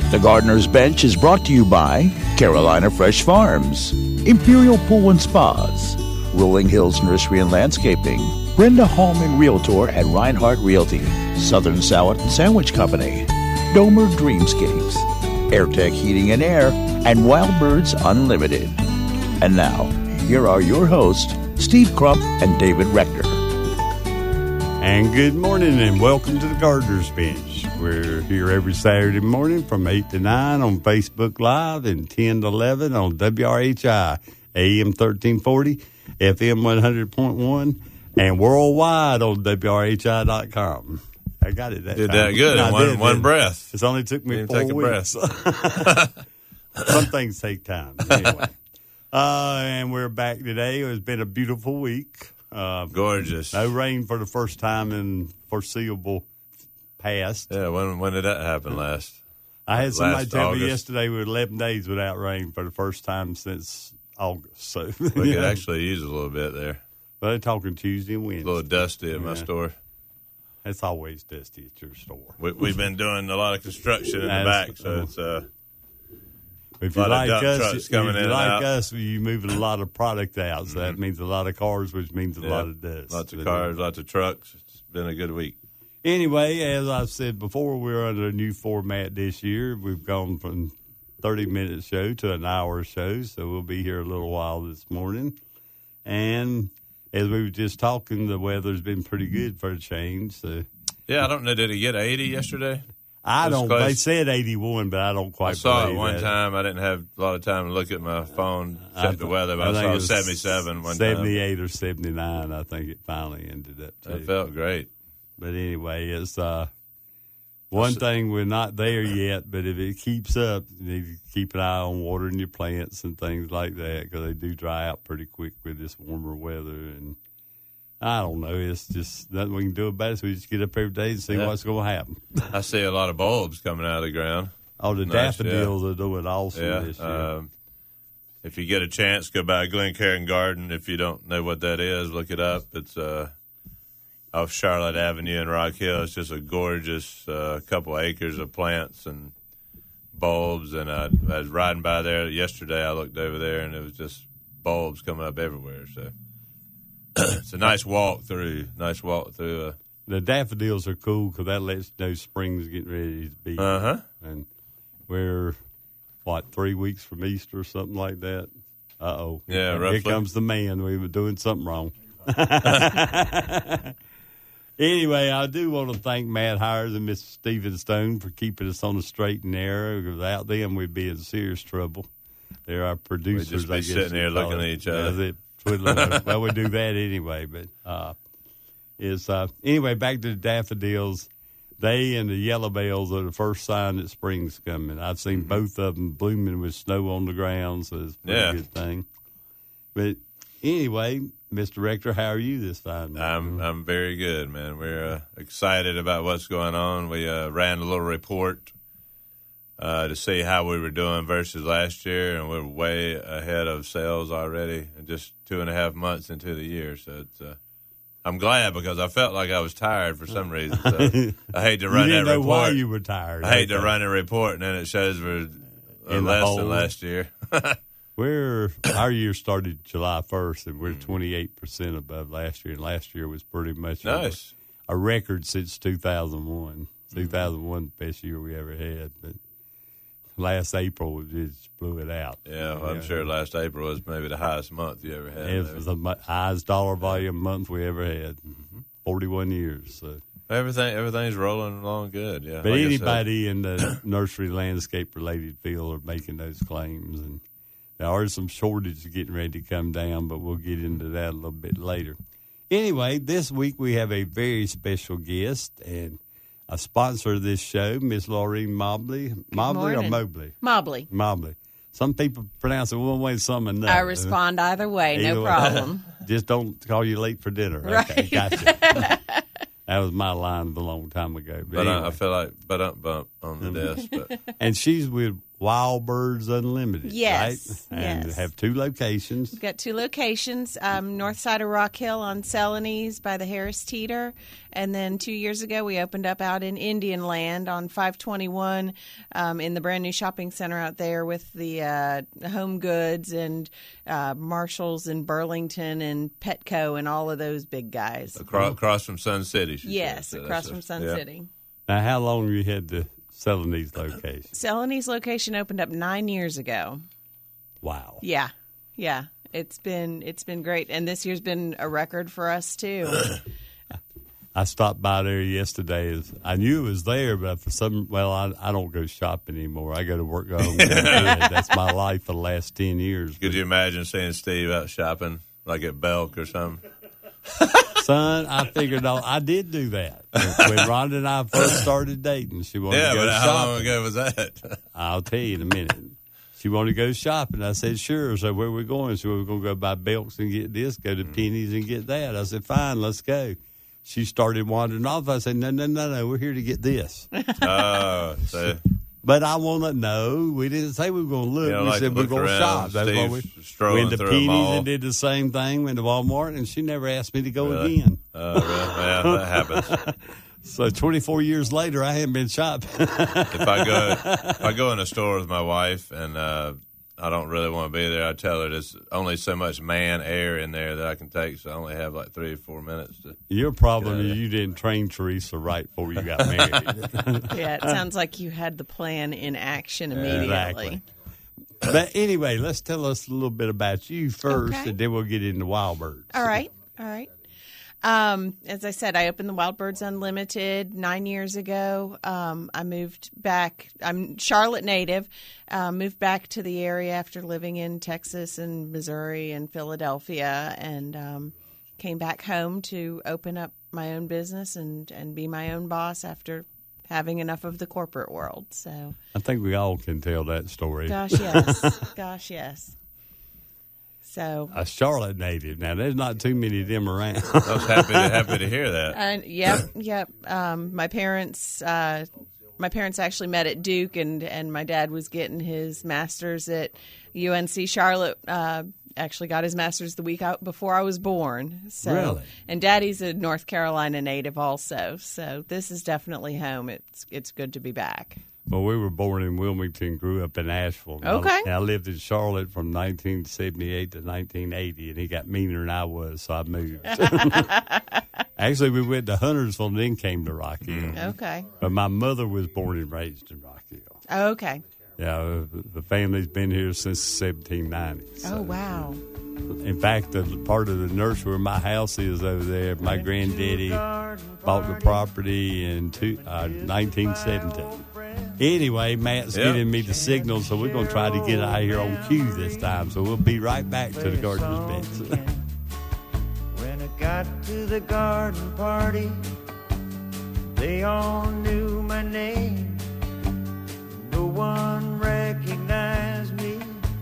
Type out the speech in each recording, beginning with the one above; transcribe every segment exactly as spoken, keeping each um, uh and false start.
The Gardener's Bench is brought to you by Carolina Fresh Farms, Imperial Pool and Spas, Rolling Hills Nursery and Landscaping, Brenda Hallman Realtor at Reinhardt Realty, Southern Salad and Sandwich Company, Domer Dreamscapes, AirTech Heating and Air, and Wild Birds Unlimited. And now, here are your hosts, Steve Crump and David Rector. And good morning and welcome to the Gardener's Bench. We're here every Saturday morning from eight to nine on Facebook Live and ten to eleven on W R H I, A M thirteen forty, F M one hundred point one, and worldwide on W R H I dot com. I got it that did time. that good in one, did, one did. breath. It's only took me Didn't four take a weeks. breath. Some things take time. Anyway, uh, and we're back today. It's been a beautiful week. Uh, Gorgeous. No rain for the first time in foreseeable past. Yeah, when when did that happen last? I had somebody last tell August. me yesterday we were eleven days without rain for the first time since August. So We could yeah. actually use a little bit there. But they're talking Tuesday and A Wednesday. little dusty at my Yeah. store. It's always dusty at your store. We, we've been doing a lot of construction in the That's- back, so it's uh, If you lot of like dump us, trucks if coming you in and like out. us, you're moving a lot of product out. So Mm-hmm. that means a lot of cars, which means a yeah, lot of dust. lots of But, cars, lots of trucks. It's been a good week. Anyway, as I've said before, we're under a new format this year. We've gone from thirty-minute show to an hour show, so we'll be here a little while this morning. And as we were just talking, the weather's been pretty good for a change. So Yeah, I don't know. Did he get eighty yesterday? I That's don't. close. They said eighty-one, but I don't quite. I saw it believe one that. time. I didn't have a lot of time to look at my phone, check I- the weather, but I, think saw it was seventy-seven one seventy-eight or seventy-nine. I think it finally ended up. time. Too. It felt great. But anyway, it's uh, one thing we're not there yet. But if it keeps up, you need to keep an eye on watering your plants and things like that because they do dry out pretty quick with this warmer weather. And I don't know. It's just nothing we can do about it. So we just get up every day and see Yeah. what's going to happen. I see a lot of bulbs coming out of the ground. Oh, the Nice, daffodils are doing awesome Yeah. this year. Um, if you get a chance, go by Glencairn Garden. If you don't know what that is, look it up. It's uh, off Charlotte Avenue in Rock Hill. It's just a gorgeous uh, couple acres of plants and bulbs. And I, I was riding by there yesterday. I looked over there, and it was just bulbs coming up everywhere. So it's a nice walk through. Nice walk through. Uh, The daffodils are cool because that lets you know spring's getting ready to be. Uh huh. And we're, what, three weeks from Easter or something like that? Uh-oh. Yeah, Here roughly. comes the man. We were doing something wrong. Anyway, I do want to thank Matt Hires and Mister Stephen Stone for keeping us on the straight and narrow. Without them, we'd be in serious trouble. They're our producers. We'd just be I guess sitting you'd here call looking it. at each other. That's it. Twiddling our- well, we do that anyway, but uh, it's uh, anyway. Back to the daffodils. They and the yellow bells are the first sign that spring's coming. I've seen Mm-hmm. both of them blooming with snow on the ground, so it's a pretty Yeah. good thing. But anyway, Mister Rector, how are you this time? I'm I'm very good, man. We're uh, excited about what's going on. We uh, ran a little report uh, to see how we were doing versus last year, and we're way ahead of sales already, and just two and a half months into the year. So it's uh, I'm glad because I felt like I was tired for some reason. So I hate to run you didn't that know report. why you were tired. I hate to Okay. run a report, and then it shows we're uh, In the less hole. than last year. We're our year started July first, and we're Mm-hmm. twenty-eight percent above last year. And last year was pretty much a- Nice. a, record since two thousand one. Mm-hmm. two thousand one, the best year we ever had. But last April, we just blew it out. Yeah, well, I'm Yeah. sure last April was maybe the highest month you ever had. It was the mo- highest dollar volume month we ever had. Mm-hmm. forty-one years. So. Everything, everything's rolling along good. Yeah, But Like I said, anybody in the nursery landscape related field are making those claims, and there are some shortages getting ready to come down, but we'll get into that a little bit later. Anyway, this week we have a very special guest and a sponsor of this show, Miss Laureen Mobley. Mobley or morning. Mobley? Mobley. Mobley. Some people pronounce it one way, some another. I respond either way, Either no way. problem. Just don't call you late for dinner. Right. Okay, gotcha. That was my line a long time ago. But, But anyway. I, I feel like but up bump on the desk. But And she's with Wild Birds Unlimited, Yes, right? And yes. have two locations. We've got two locations, um, north side of Rock Hill on Celanese by the Harris Teeter. And then two years ago, we opened up out in Indian Land on five twenty-one um, in the brand new shopping center out there with the uh, Home Goods and uh, Marshalls and Burlington and Petco and all of those big guys. Across, across from Sun City. she Yes, said. So across that's from a- Sun yeah. City. Now, how long have you had the Celanese location? Celanese location opened up nine years ago. Wow. Yeah, yeah. It's been it's been great, and this year's been a record for us too. I stopped by there yesterday. I knew it was there, but for some, well, I, I don't go shopping anymore. I go to work, go home, go to bed. That's my life for the last ten years. Could you imagine seeing Steve out shopping, like at Belk or something? Son, I figured out, I did do that. When Rhonda and I first started dating, she wanted Yeah, to go but how shopping. long ago was that? I'll tell you in a minute. She wanted to go shopping. I said, sure. So where we going? So we're going to go buy Belks and get this, go to Penny's and get that. I said, fine, let's go. She started wandering off. I said, no, no, no, no, we're here to get this. Oh, so But I want to know. We didn't say we were going to look. You know, we like said we look we're going to around, shop. That's Steve what we strolling went to through a Penny's mall. and did the same thing. Went to Walmart, and she never asked me to go Really? again. Oh, really? Yeah, that happens. So twenty-four years later, I haven't been shopping. If I go, if I go in a store with my wife and uh, I don't really want to be there, I tell her there's only so much man air in there that I can take, so I only have like three or four minutes to. Your problem is you didn't train Teresa right before you got married. Yeah, it sounds like you had the plan in action immediately. Exactly. But anyway, let's tell us a little bit about you first, Okay. and then we'll get into Wild Birds. All right, all right. Um, as I said, I opened the Wild Birds Unlimited nine years ago. Um, I moved back. I'm Charlotte native. Uh, moved back to the area after living in Texas and Missouri and Philadelphia, and um, came back home to open up my own business and, and be my own boss after having enough of the corporate world. So, I think we all can tell that story. gosh, yes, gosh, yes. So, A Charlotte native. Now, there's not too many of them around. I was happy to happy to hear that. And yep, yep. Um, my parents, uh, my parents actually met at Duke, and, and my dad was getting his master's at U N C Charlotte. Uh, actually, got his master's the week out before I was born. So, Really? And Daddy's a North Carolina native, also. So this is definitely home. It's it's good to be back. Well, we were born in Wilmington, grew up in Asheville. Now- Okay. Now, I lived in Charlotte from nineteen seventy-eight to nineteen eighty, and he got meaner than I was, so I moved. Actually, we went to Huntersville and then came to Rock Hill. Okay. But my mother was born and raised in Rock Hill. Okay. Yeah, uh, the family's been here since seventeen ninety. Oh wow. In fact, the part of the nursery where my house is over there, my granddaddy bought the property in two, uh, nineteen seventeen. Anyway, Matt's Yep. giving me the signal, so we're going to try to get out of here on cue this time. So we'll be right back to the Gardener's Bench. When I got to the garden party, they all knew my name. No one recognized me.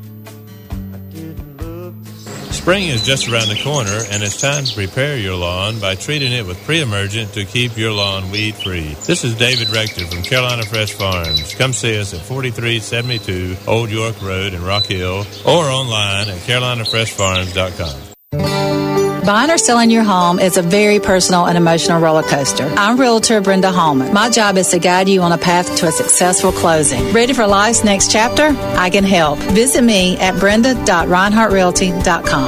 I didn't look the same. Spring is just around the corner, and it's time to prepare your lawn by treating it with Pre-Emergent to keep your lawn weed-free. This is David Rector from Carolina Fresh Farms. Come see us at forty-three seventy-two Old York Road in Rock Hill or online at carolina fresh farms dot com. Buying or selling your home is a very personal and emotional roller coaster. I'm Realtor Brenda Hallman. My job is to guide you on a path to a successful closing. Ready for life's next chapter? I can help. Visit me at brenda dot reinhardt realty dot com.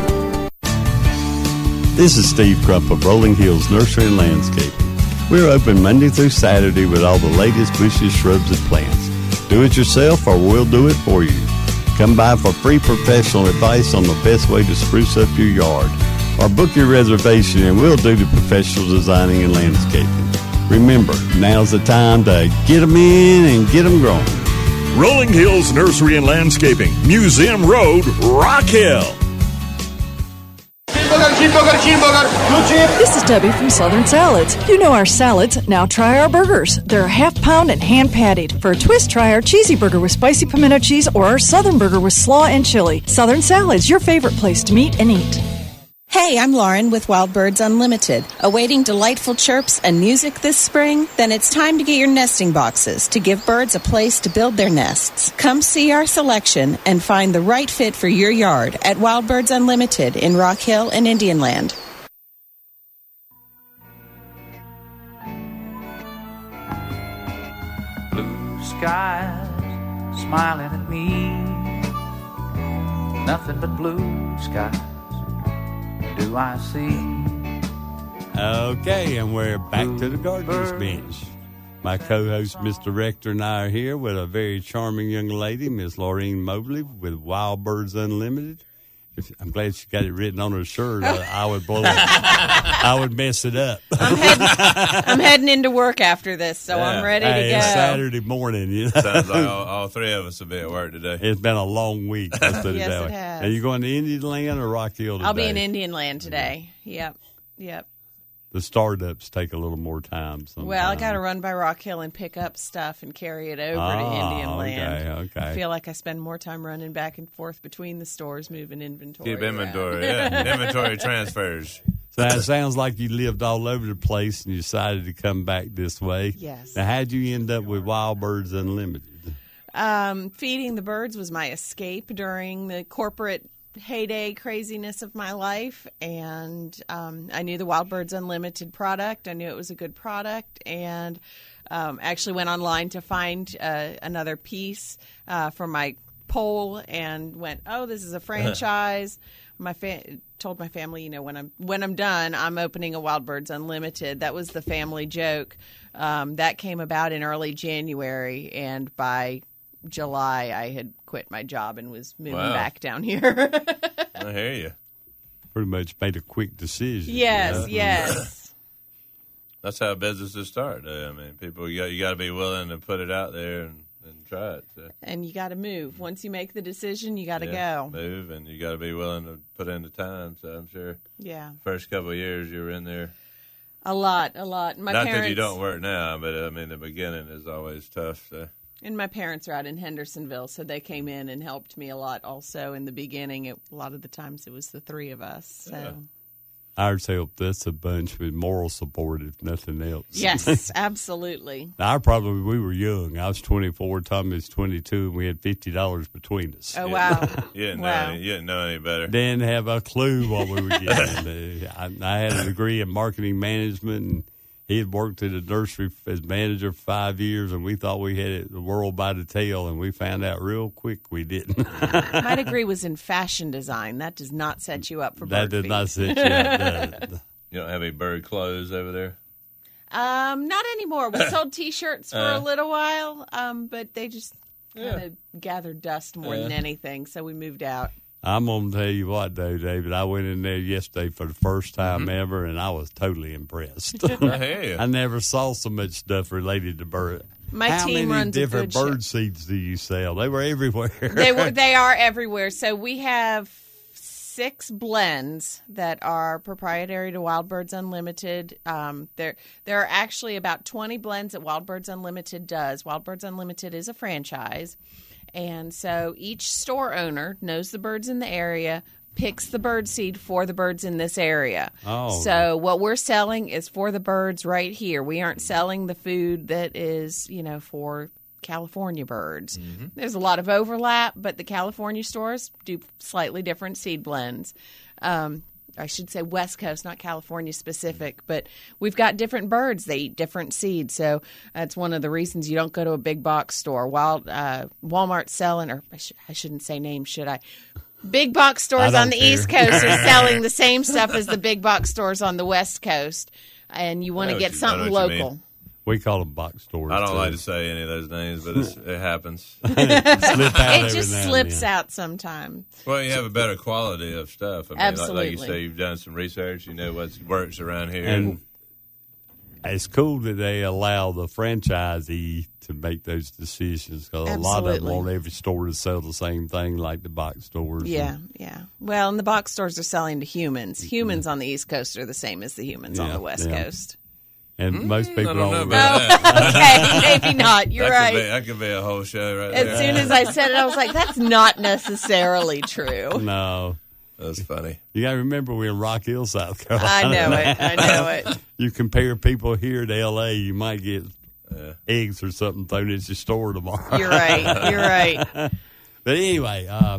This is Steve Krupp of Rolling Hills Nursery and Landscaping. We're open Monday through Saturday with all the latest bushes, shrubs, and plants. Do it yourself or we'll do it for you. Come by for free professional advice on the best way to spruce up your yard. Or book your reservation and we'll do the professional designing and landscaping. Remember, now's the time to get them in and get them growing. Rolling Hills Nursery and Landscaping, Museum Road, Rock Hill. This is Debbie from Southern Salads. You know our salads, now try our burgers. They're half pound and hand patted. For a twist, try our cheesy burger with spicy pimento cheese or our Southern burger with slaw and chili. Southern Salads, your favorite place to meet and eat. Hey, I'm Lauren with Wild Birds Unlimited. Awaiting delightful chirps and music this spring? Then it's time to get your nesting boxes to give birds a place to build their nests. Come see our selection and find the right fit for your yard at Wild Birds Unlimited in Rock Hill and Indian Land. Blue skies smiling at me, nothing but blue skies do I see. Okay, and we're back to the Gardener's Bench. My co-host, Mister Rector, and I are here with a very charming young lady, Miss Laureen Mobley, with Wild Birds Unlimited. If, I'm glad she got it written on her shirt. I, I would blow it. I would mess it up. I'm heading, I'm heading into work after this, so yeah. I'm ready hey, to go. It's Saturday morning. You know? Sounds like all, all three of us will be at work today. It's been a long week. Let's put it yes, that it way. has. Are you going to Indian Land or Rock Hill today? I'll be in Indian Land today. Yep, yep. The startups take a little more time sometimes. Well, I got to run by Rock Hill and pick up stuff and carry it over oh, to Indian Land. Okay, okay. I feel like I spend more time running back and forth between the stores, moving inventory. Keep inventory, yeah. Inventory transfers. So that sounds like you lived all over the place and you decided to come back this way. Yes. Now, how'd you end up with Wild Birds Unlimited? Um, feeding the birds was my escape during the corporate heyday craziness of my life, and um, I knew the Wild Birds Unlimited product. I knew it was a good product, and um, actually went online to find uh, another piece uh, for my poll, and went, "Oh, this is a franchise." my fa- told my family, you know, when I'm when I'm done, I'm opening a Wild Birds Unlimited. That was the family joke. Um, that came about in early January, and by July, I had quit my job and was moving wow. back down here. I hear you. Pretty much made a quick decision. Yes, you know? yes. That's how businesses start. I mean, people, you got, you got to be willing to put it out there and, and try it. So. And you got to move. Once you make the decision, you got to yeah, go. Move, and you got to be willing to put in the time. So I'm sure. Yeah. First couple of years you were in there. A lot, a lot. My Not parents, that you don't work now, but I mean, the beginning is always tough. So. And my parents are out in Hendersonville, so they came in and helped me a lot also in the beginning. It, a lot of the times it was the three of us. So. Yeah. Ours helped us a bunch with moral support, if nothing else. Yes, absolutely. I probably, we were young. I was twenty-four, Tommy was twenty-two, and we had fifty dollars between us. Oh, wow. You didn't, wow. know any, you didn't know any better. Didn't have a clue what we were getting. I, I had a degree in marketing management, and he had worked at a nursery as manager for five years, and we thought we had it, the world by the tail, and we found out real quick we didn't. My degree was in fashion design. That does not set you up for that bird does feed. not set you up. Does. You don't have any bird clothes over there? Um, not anymore. We sold T-shirts for Uh. a little while, um, but they just kind Yeah. of gathered dust more Uh. than anything, so we moved out. I'm going to tell you what, though, David. I went in there yesterday for the first time Mm-hmm. ever, and I was totally impressed. I hear you. I never saw so much stuff related to bird. My How team many runs a different good bird show. seeds do you sell? They were everywhere. They were. They are everywhere. So we have six blends that are proprietary to Wild Birds Unlimited. Um, there, there are actually about twenty blends that Wild Birds Unlimited does. Wild Birds Unlimited is a franchise, and so each store owner knows the birds in the area, picks the bird seed for the birds in this area. Oh. So what we're selling is for the birds right here. We aren't selling the food that is, you know, for California birds. Mm-hmm. There's a lot of overlap, but the California stores do slightly different seed blends. Um, I should say West Coast, not California specific, but we've got different birds. They eat different seeds. So that's one of the reasons you don't go to a big box store. While uh, Walmart's selling, or I, sh- I shouldn't say names, should I? Big box stores on the care. East Coast are selling the same stuff as the big box stores on the West Coast, and you want to know get what you- I know something what you local. mean. We call them box stores. I don't too. like to say any of those names, but it's, it happens. Slip out It every just now and slips then. out sometimes. Well, you have a better quality of stuff. I mean, Absolutely. Like, like you say, you've done some research. You know what works around here. And it's cool that they allow the franchisee to make those decisions, because a lot of them Absolutely. want every store to sell the same thing like the box stores. Yeah, And, yeah. Well, and the box stores are selling to humans. Humans on the East Coast are the same as the humans on Yeah, the West yeah. Coast. and most people I don't know don't. about Oh, that. okay, maybe not. You're that right. Could be, that could be a whole show right As there. soon as I said it, I was like, that's not necessarily true. No. That's funny. You got to remember we're in Rock Hill, South Carolina. I know it. I know it. You compare people here to L A, you might get uh, eggs or something thrown at your store tomorrow. You're right. You're right. But anyway, uh,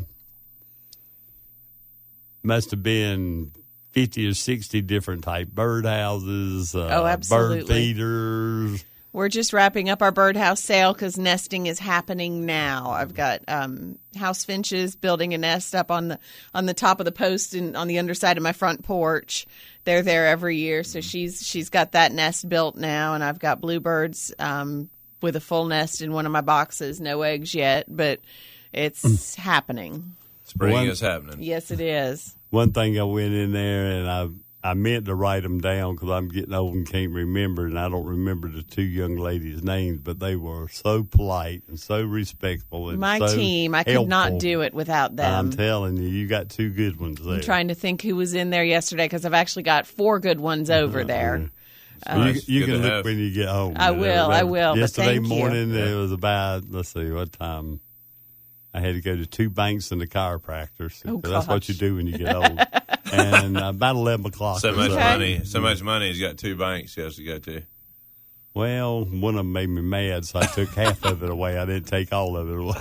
must have been fifty or sixty different type birdhouses, uh, oh, absolutely. bird feeders. We're just wrapping up our birdhouse sale because nesting is happening now. I've got um, house finches building a nest up on the on the top of the post and on the underside of my front porch. They're there every year, so she's she's got that nest built now, and I've got bluebirds um, with a full nest in one of my boxes. No eggs yet, but it's happening. Spring One, is happening. Yes, it is. One thing I went in there and I I meant to write them down because I'm getting old and can't remember, and I don't remember the two young ladies' names, but they were so polite and so respectful. And My so team, I helpful. could not do it without them. I'm telling you, you got two good ones there. I'm trying to think who was in there yesterday because I've actually got four good ones over Uh-huh. there. Well, Nice. you you Good can to look have. when you get home. I You know, will, I that- will, but Yesterday thank you. morning, Yeah. it was about, let's see, what time? I had to go to two banks and a chiropractor. So Oh, that's what gosh. you do when you get old. And uh, about eleven o'clock. So or much so. money. So much money. He's got two banks he has to go to. Well, one of them made me mad, so I took half of it away. I didn't take all of it away.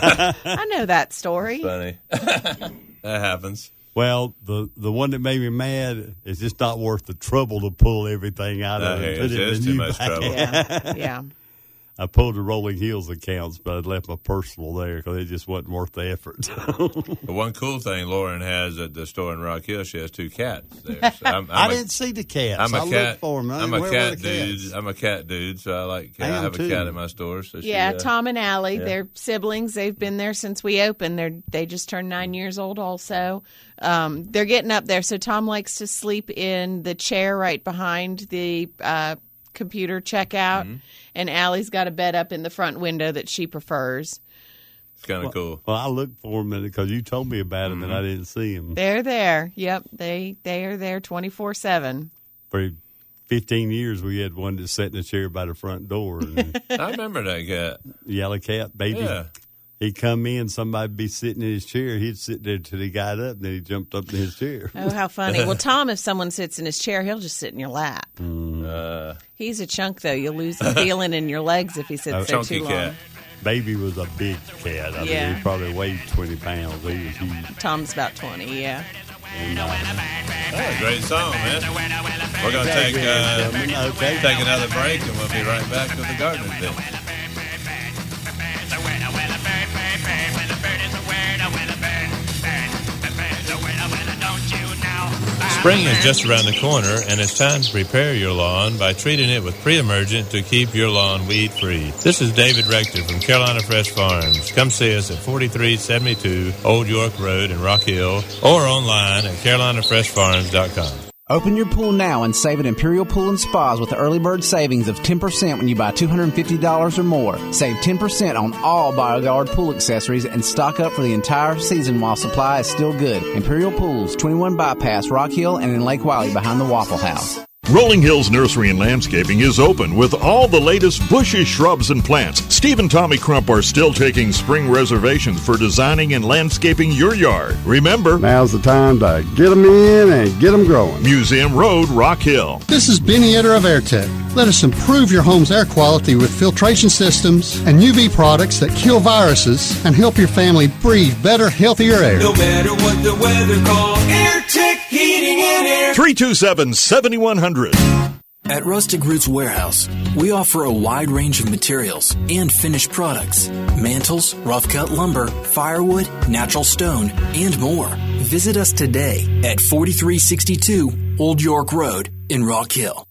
I know that story. Funny. That happens. Well, the the one that made me mad is just not worth the trouble to pull everything out No, of it. it's Put it in just the too new much bag. trouble. Yeah, yeah. I pulled the Rolling Hills accounts, but I left my personal there because it just wasn't worth the effort. The one cool thing Lauren has at the store in Rock Hill, she has two cats there. So I'm, I'm I a- didn't see the cats. I'm a I cat. looked for them. I I'm didn't a know where cat were the cats. dude. I'm a cat dude, so I like. I, I am have a too. cat at my store. So she, Yeah, uh, Tom and Allie, yeah. they're siblings. They've been there since we opened. They're they just turned nine years old. Also, um, they're getting up there. So Tom likes to sleep in the chair right behind the uh, computer checkout, Mm-hmm. and Allie's got a bed up in the front window that she prefers. It's kind of cool. Well, I looked for them because you told me about them and I didn't see them. They're there. Yep, they they are there twenty four seven. For fifteen years, we had one that sat in a chair by the front door. And I remember that cat. yellow cat, baby. Yeah. He'd come in, somebody'd be sitting in his chair. He'd sit there till he got up, and then he jumped up in his chair. Oh, how funny! Well, Tom, if someone sits in his chair, he'll just sit in your lap. Uh, He's a chunk, though. You'll lose the feeling in your legs if he sits A there chunky too long. cat. Baby was a big cat. I Yeah. mean, he probably weighed twenty pounds. He was huge. Tom's about twenty, yeah. Oh, great song, man. We're gonna take uh, Okay. take another break, and we'll be right back with the Gardener's Den. Spring is just around the corner, and it's time to prepare your lawn by treating it with pre-emergent to keep your lawn weed-free. This is David Rector from Carolina Fresh Farms. Come see us at forty-three seventy-two Old York Road in Rock Hill or online at carolina fresh farms dot com. Open your pool now and save at Imperial Pool and Spas with the early bird savings of ten percent when you buy two hundred fifty dollars or more. Save ten percent on all BioGuard pool accessories and stock up for the entire season while supply is still good. Imperial Pools, twenty-one Bypass, Rock Hill, and in Lake Wiley behind the Waffle House. Rolling Hills Nursery and Landscaping is open with all the latest bushes, shrubs, and plants. Steve and Tommy Crump are still taking spring reservations for designing and landscaping your yard. Remember, now's the time to get them in and get them growing. Museum Road, Rock Hill. This is Benny Etter of AirTech. Let us improve your home's air quality with filtration systems and U V products that kill viruses and help your family breathe better, healthier air. No matter what the weather calls, AirTech Heating and Air. three two seven, seven one zero zero. At Rustic Roots Warehouse, we offer a wide range of materials and finished products. Mantles, rough-cut lumber, firewood, natural stone, and more. Visit us today at forty-three sixty-two Old York Road in Rock Hill.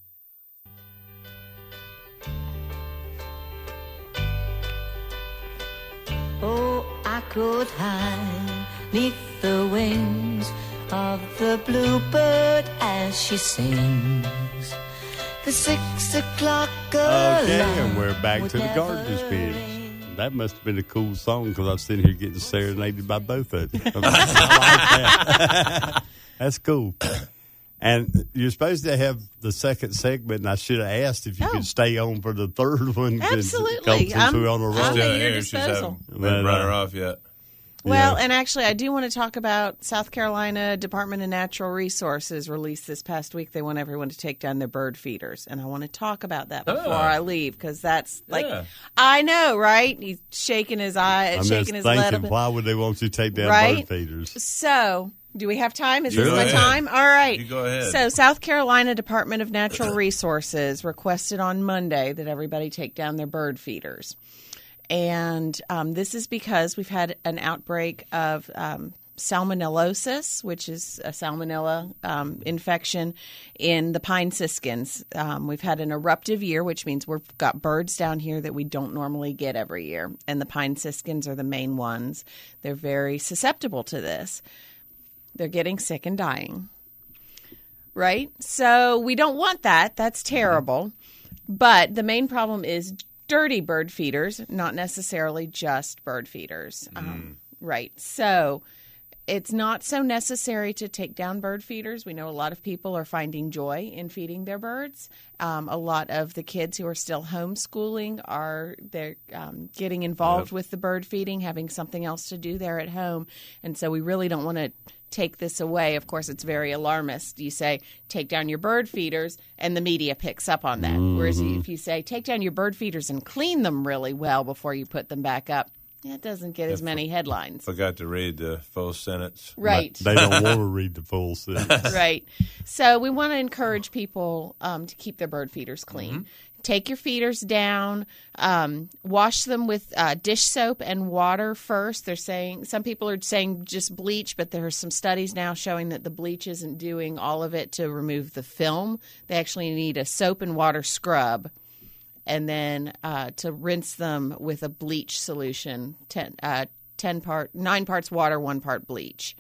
Oh, I could hide neath the wings of the bluebird as she sings. The six o'clock Okay, and we're back to the Gardener's Bench. That must have been a cool song because I'm sitting here getting serenaded by both of you. I like that. That's cool. And you're supposed to have the second segment, and I should have asked if you Oh. could stay on for the third one. Absolutely. Since I'm- we're on a roll. I'm Still at your here. She's disposal. haven't been But, run uh, her off yet. Well, Yeah. and actually, I do want to talk about South Carolina Department of Natural Resources released this past week. They want everyone to take down their bird feeders, and I want to talk about that before Oh. I leave because that's like Yeah. I know, right? He's shaking his eye, I'm shaking just his thinking, lead. why would they want you to take down Right? bird feeders? So, do we have time? Is You this go my ahead. time? All right. You go ahead. So, South Carolina Department of Natural Resources requested on Monday that everybody take down their bird feeders. And um, this is because we've had an outbreak of um, salmonellosis, which is a salmonella um, infection in the pine siskins. Um, we've had an eruptive year, which means we've got birds down here that we don't normally get every year. And the pine siskins are the main ones. They're very susceptible to this. They're getting sick and dying. Right? So we don't want that. That's terrible. But the main problem is dirty bird feeders, not necessarily just bird feeders. Um, right. So it's not so necessary to take down bird feeders. We know a lot of people are finding joy in feeding their birds. Um, a lot of the kids who are still homeschooling are they're um, getting involved Yep. with the bird feeding, having something else to do there at home. And so we really don't want to take this away. Of course, it's very alarmist. You say, take down your bird feeders, and the media picks up on that. Whereas if you say, take down your bird feeders and clean them really well before you put them back up, it doesn't get as many headlines. Forgot to read the full sentence. Right. They don't want to read the full sentence. Right. So we want to encourage people um, to keep their bird feeders clean. Mm-hmm. Take your feeders down. Um, wash them with uh, dish soap and water first. They're saying some people are saying just bleach, but there are some studies now showing that the bleach isn't doing all of it to remove the film. They actually need a soap and water scrub, and then uh, to rinse them with a bleach solution. Ten, uh, ten part, nine parts water, one part bleach.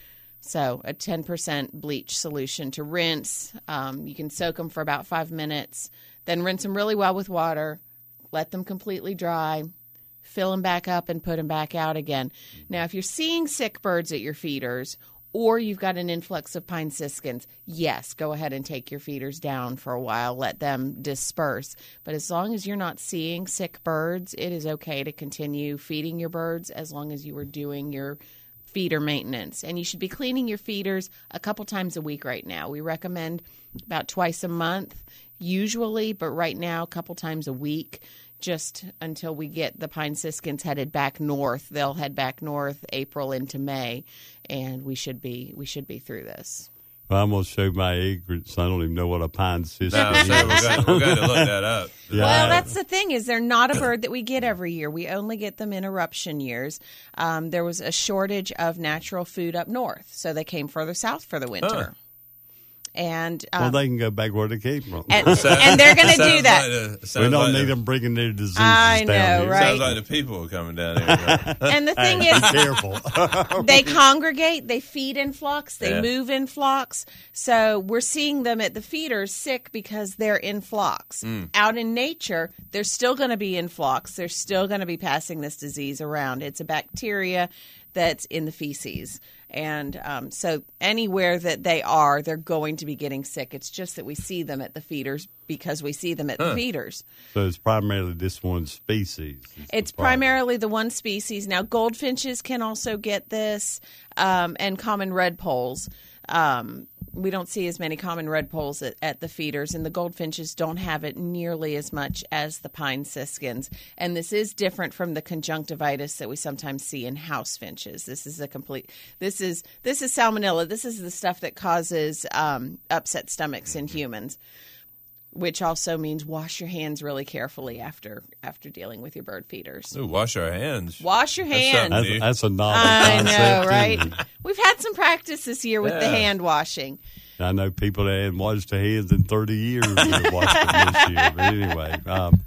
So a ten percent bleach solution to rinse. Um, you can soak them for about five minutes. Then rinse them really well with water. Let them completely dry. Fill them back up and put them back out again. Now, if you're seeing sick birds at your feeders or you've got an influx of pine siskins, yes, go ahead and take your feeders down for a while. Let them disperse. But as long as you're not seeing sick birds, it is okay to continue feeding your birds as long as you are doing your feeder maintenance. And you should be cleaning your feeders a couple times a week right now. We recommend about twice a month usually, but right now a couple times a week just until we get the pine siskins headed back north. They'll head back north April into May, and we should be we should be through this. Well, I'm going to show my ignorance. I don't even know what a pine siskin No, is. so we're going we're going to look that up. Yeah. Well, that's the thing is they're not a bird that we get every year. We only get them in eruption years. Um, there was a shortage of natural food up north, so they came further south for the winter. Huh. And um, Well, they can go back where they came from. and, and they're going to do Sounds that. like the- we sounds don't like need the- them bringing their diseases I down know, here. right? Sounds like the people are coming down here. And the thing Hey, is, be careful. they congregate, they feed in flocks, they Yeah. move in flocks. So we're seeing them at the feeders sick because they're in flocks. Mm. Out in nature, they're still going to be in flocks. They're still going to be passing this disease around. It's a bacteria that's in the feces. And um, so anywhere that they are, they're going to be getting sick. It's just that we see them at the feeders because we see them at Huh. the feeders. So it's primarily this one species. is the It's problem. primarily the one species. Now, goldfinches can also get this, um, and common redpolls. Um, we don't see as many common redpolls at, at the feeders, and the goldfinches don't have it nearly as much as the pine siskins. And this is different from the conjunctivitis that we sometimes see in house finches. This is a complete. This is this is salmonella. This is the stuff that causes um, upset stomachs in humans. Which also means wash your hands really carefully after after dealing with your bird feeders. Ooh, wash our hands. Wash your That's hands. something That's, new. that's a novel I concept, know, right? isn't it? We've had some practice this year with the Yeah. hand washing. I know people that hadn't washed their hands in thirty years that have washed them this year. But anyway, um,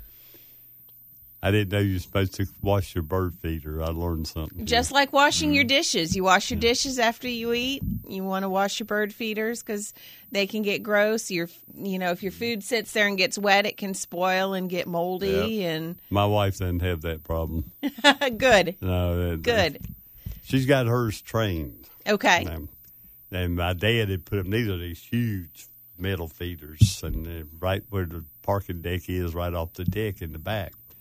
I didn't know you were supposed to wash your bird feeder. I learned something. Just like washing your dishes. You wash your dishes after you eat. You want to wash your bird feeders because they can get gross. Your, you know, if your food sits there and gets wet, it can spoil and get moldy. My wife doesn't have that problem. And good, No, that- good. She's got hers trained. Okay. And, and my dad had put them, these are these huge metal feeders, and they're right where the parking deck is, right off the deck in the back.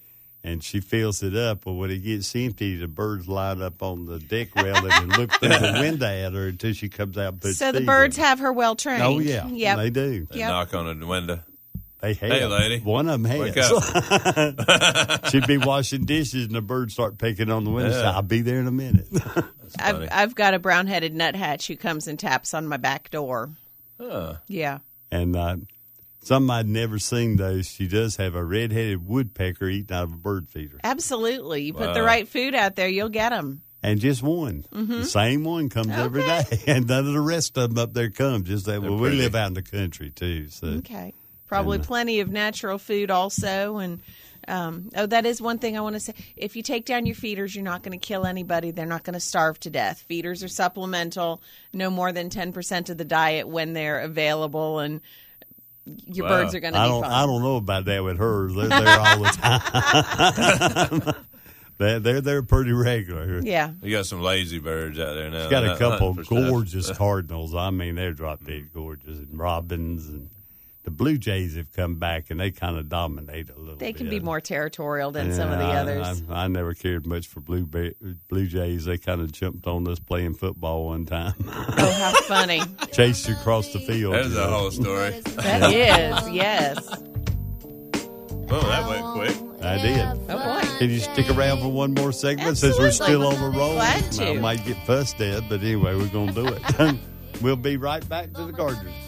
And she fills it up, but when it gets empty, the birds line up on the deck railing and look through the window at her until she comes out and puts So the feed birds in. have her well trained. Oh, yeah. Yep. They do. They Yep. knock on the window. They have. Hey, lady. One of them Wake has. She'd be washing dishes, and the birds start picking on the window. Yeah. Say, I'll be there in a minute. I've, I've got a brown-headed nuthatch who comes and taps on my back door. Huh. Yeah. And uh, something I'd never seen, though, she does have a red-headed woodpecker eating out of a bird feeder. Absolutely. You put Wow. the right food out there, you'll get them. And just one. Mhm. The same one comes every day. And none of the rest of them up there come. Just that, well, we pretty. live out in the country, too. So. Okay. Probably And, uh, plenty of natural food also. And, um, oh, that is one thing I want to say. If you take down your feeders, you're not going to kill anybody. They're not going to starve to death. Feeders are supplemental, no more than ten percent of the diet when they're available. And your Wow. birds are going to I be don't, fine. I don't know about that with hers. They're there all the time. they're, they're, they're pretty regular. Yeah. You got some lazy birds out there now. She's got a Not couple hunting for stuff. gorgeous cardinals. I mean, they're drop dead gorgeous. And robins and the blue jays have come back, and they kind of dominate a little They bit. can be more territorial than some of the Yeah, I- others. I, I never cared much for blue ba- blue jays. They kind of jumped on us playing football one time. Oh, how funny. Chased you across the field. There's you a know. whole story. That is, yes. Oh, that went quick. I did. Oh, boy. Can you stick around for one more segment since we're still on the roll? Glad to. I might get fussed at, but anyway, we're going to do it. We'll be right back to the Gardeners Bench.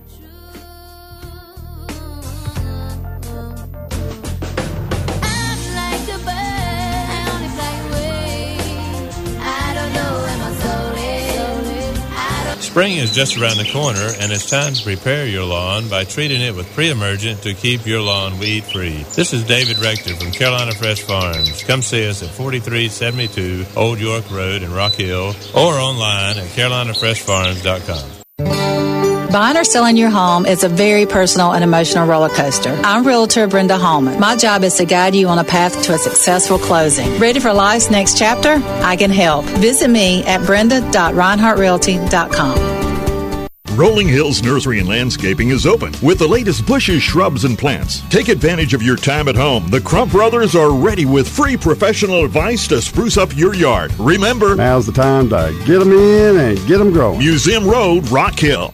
Spring is just around the corner, and it's time to prepare your lawn by treating it with pre-emergent to keep your lawn weed-free. This is David Rector from Carolina Fresh Farms. Come see us at forty-three seventy-two Old York Road in Rock Hill or online at carolina fresh farms dot com. Buying or selling your home is a very personal and emotional roller coaster. I'm Realtor Brenda Hallman. My job is to guide you on a path to a successful closing. Ready for life's next chapter? I can help. Visit me at brenda dot reinhardt realty dot com. Rolling Hills Nursery and Landscaping is open with the latest bushes, shrubs, and plants. Take advantage of your time at home. The Crump Brothers are ready with free professional advice to spruce up your yard. Remember, Now's the time to get them in and get them growing. Museum Road, Rock Hill.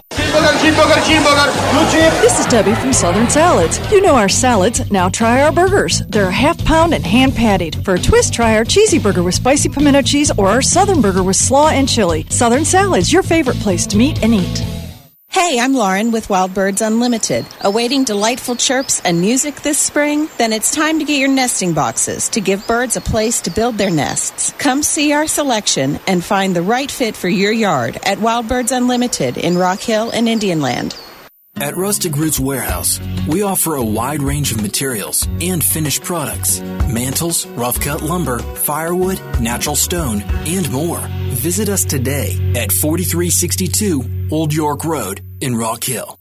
This is Debbie from Southern Salads. You know our salads, now try our burgers. They're half pound and hand patted. For a twist, try our cheesy burger with spicy pimento cheese or our Southern burger with slaw and chili. Southern Salads, your favorite place to meet and eat. Hey, I'm Lauren with Wild Birds Unlimited. Awaiting delightful chirps and music this spring? Then it's time to get your nesting boxes to give birds a place to build their nests. Come see our selection and find the right fit for your yard at Wild Birds Unlimited in Rock Hill and Indian Land. At Rustic Roots Warehouse, we offer a wide range of materials and finished products. Mantles, rough-cut lumber, firewood, natural stone, and more. Visit us today at forty-three sixty-two Old York Road in Rock Hill.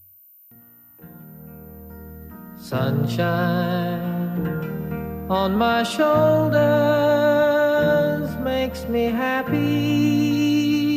Sunshine on my shoulders makes me happy.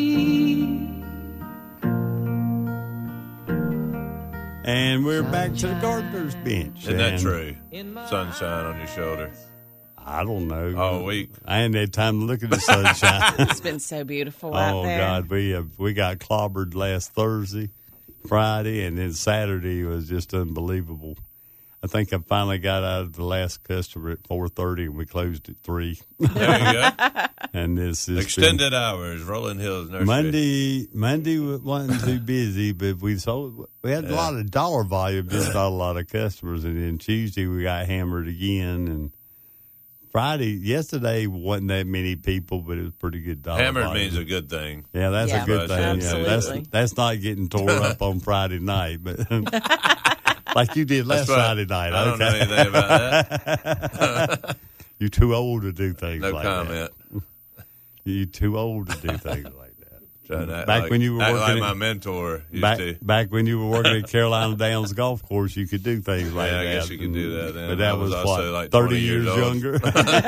And we're back to the Gardener's Bench. Isn't that And true? Sunshine on your shoulder. I don't know. All week. I ain't had time to look at the sunshine. It's been so beautiful out Oh there. God, we have, we got clobbered last Thursday, Friday, and then Saturday was just unbelievable. I think I finally got out of the last customer at four thirty, and we closed at three. There you go. And this is Extended hours, Rolling Hills Nursery. Monday. Monday wasn't too busy, but we sold. We had a Yeah. lot of dollar volume, just not a lot of customers. And then Tuesday we got hammered again, and Friday, yesterday wasn't that many people, but it was pretty good dollar Hammered volume. means a good thing. Yeah, that's Yeah, a good thing. Yeah, that's absolutely. that's not getting tore up on Friday night, but like you did last That's right. Friday night. I don't know okay? anything about that. You're too old to do things No like comment. that. You're too old to do things like that. Trying to act Back like, when you were act working like at- my mentor used Back, to. back when you were working at Carolina Downs Golf Course, you could do things like Yeah, I that. guess you could do that then. But that I was was, also what, like thirty twenty years, years old. younger?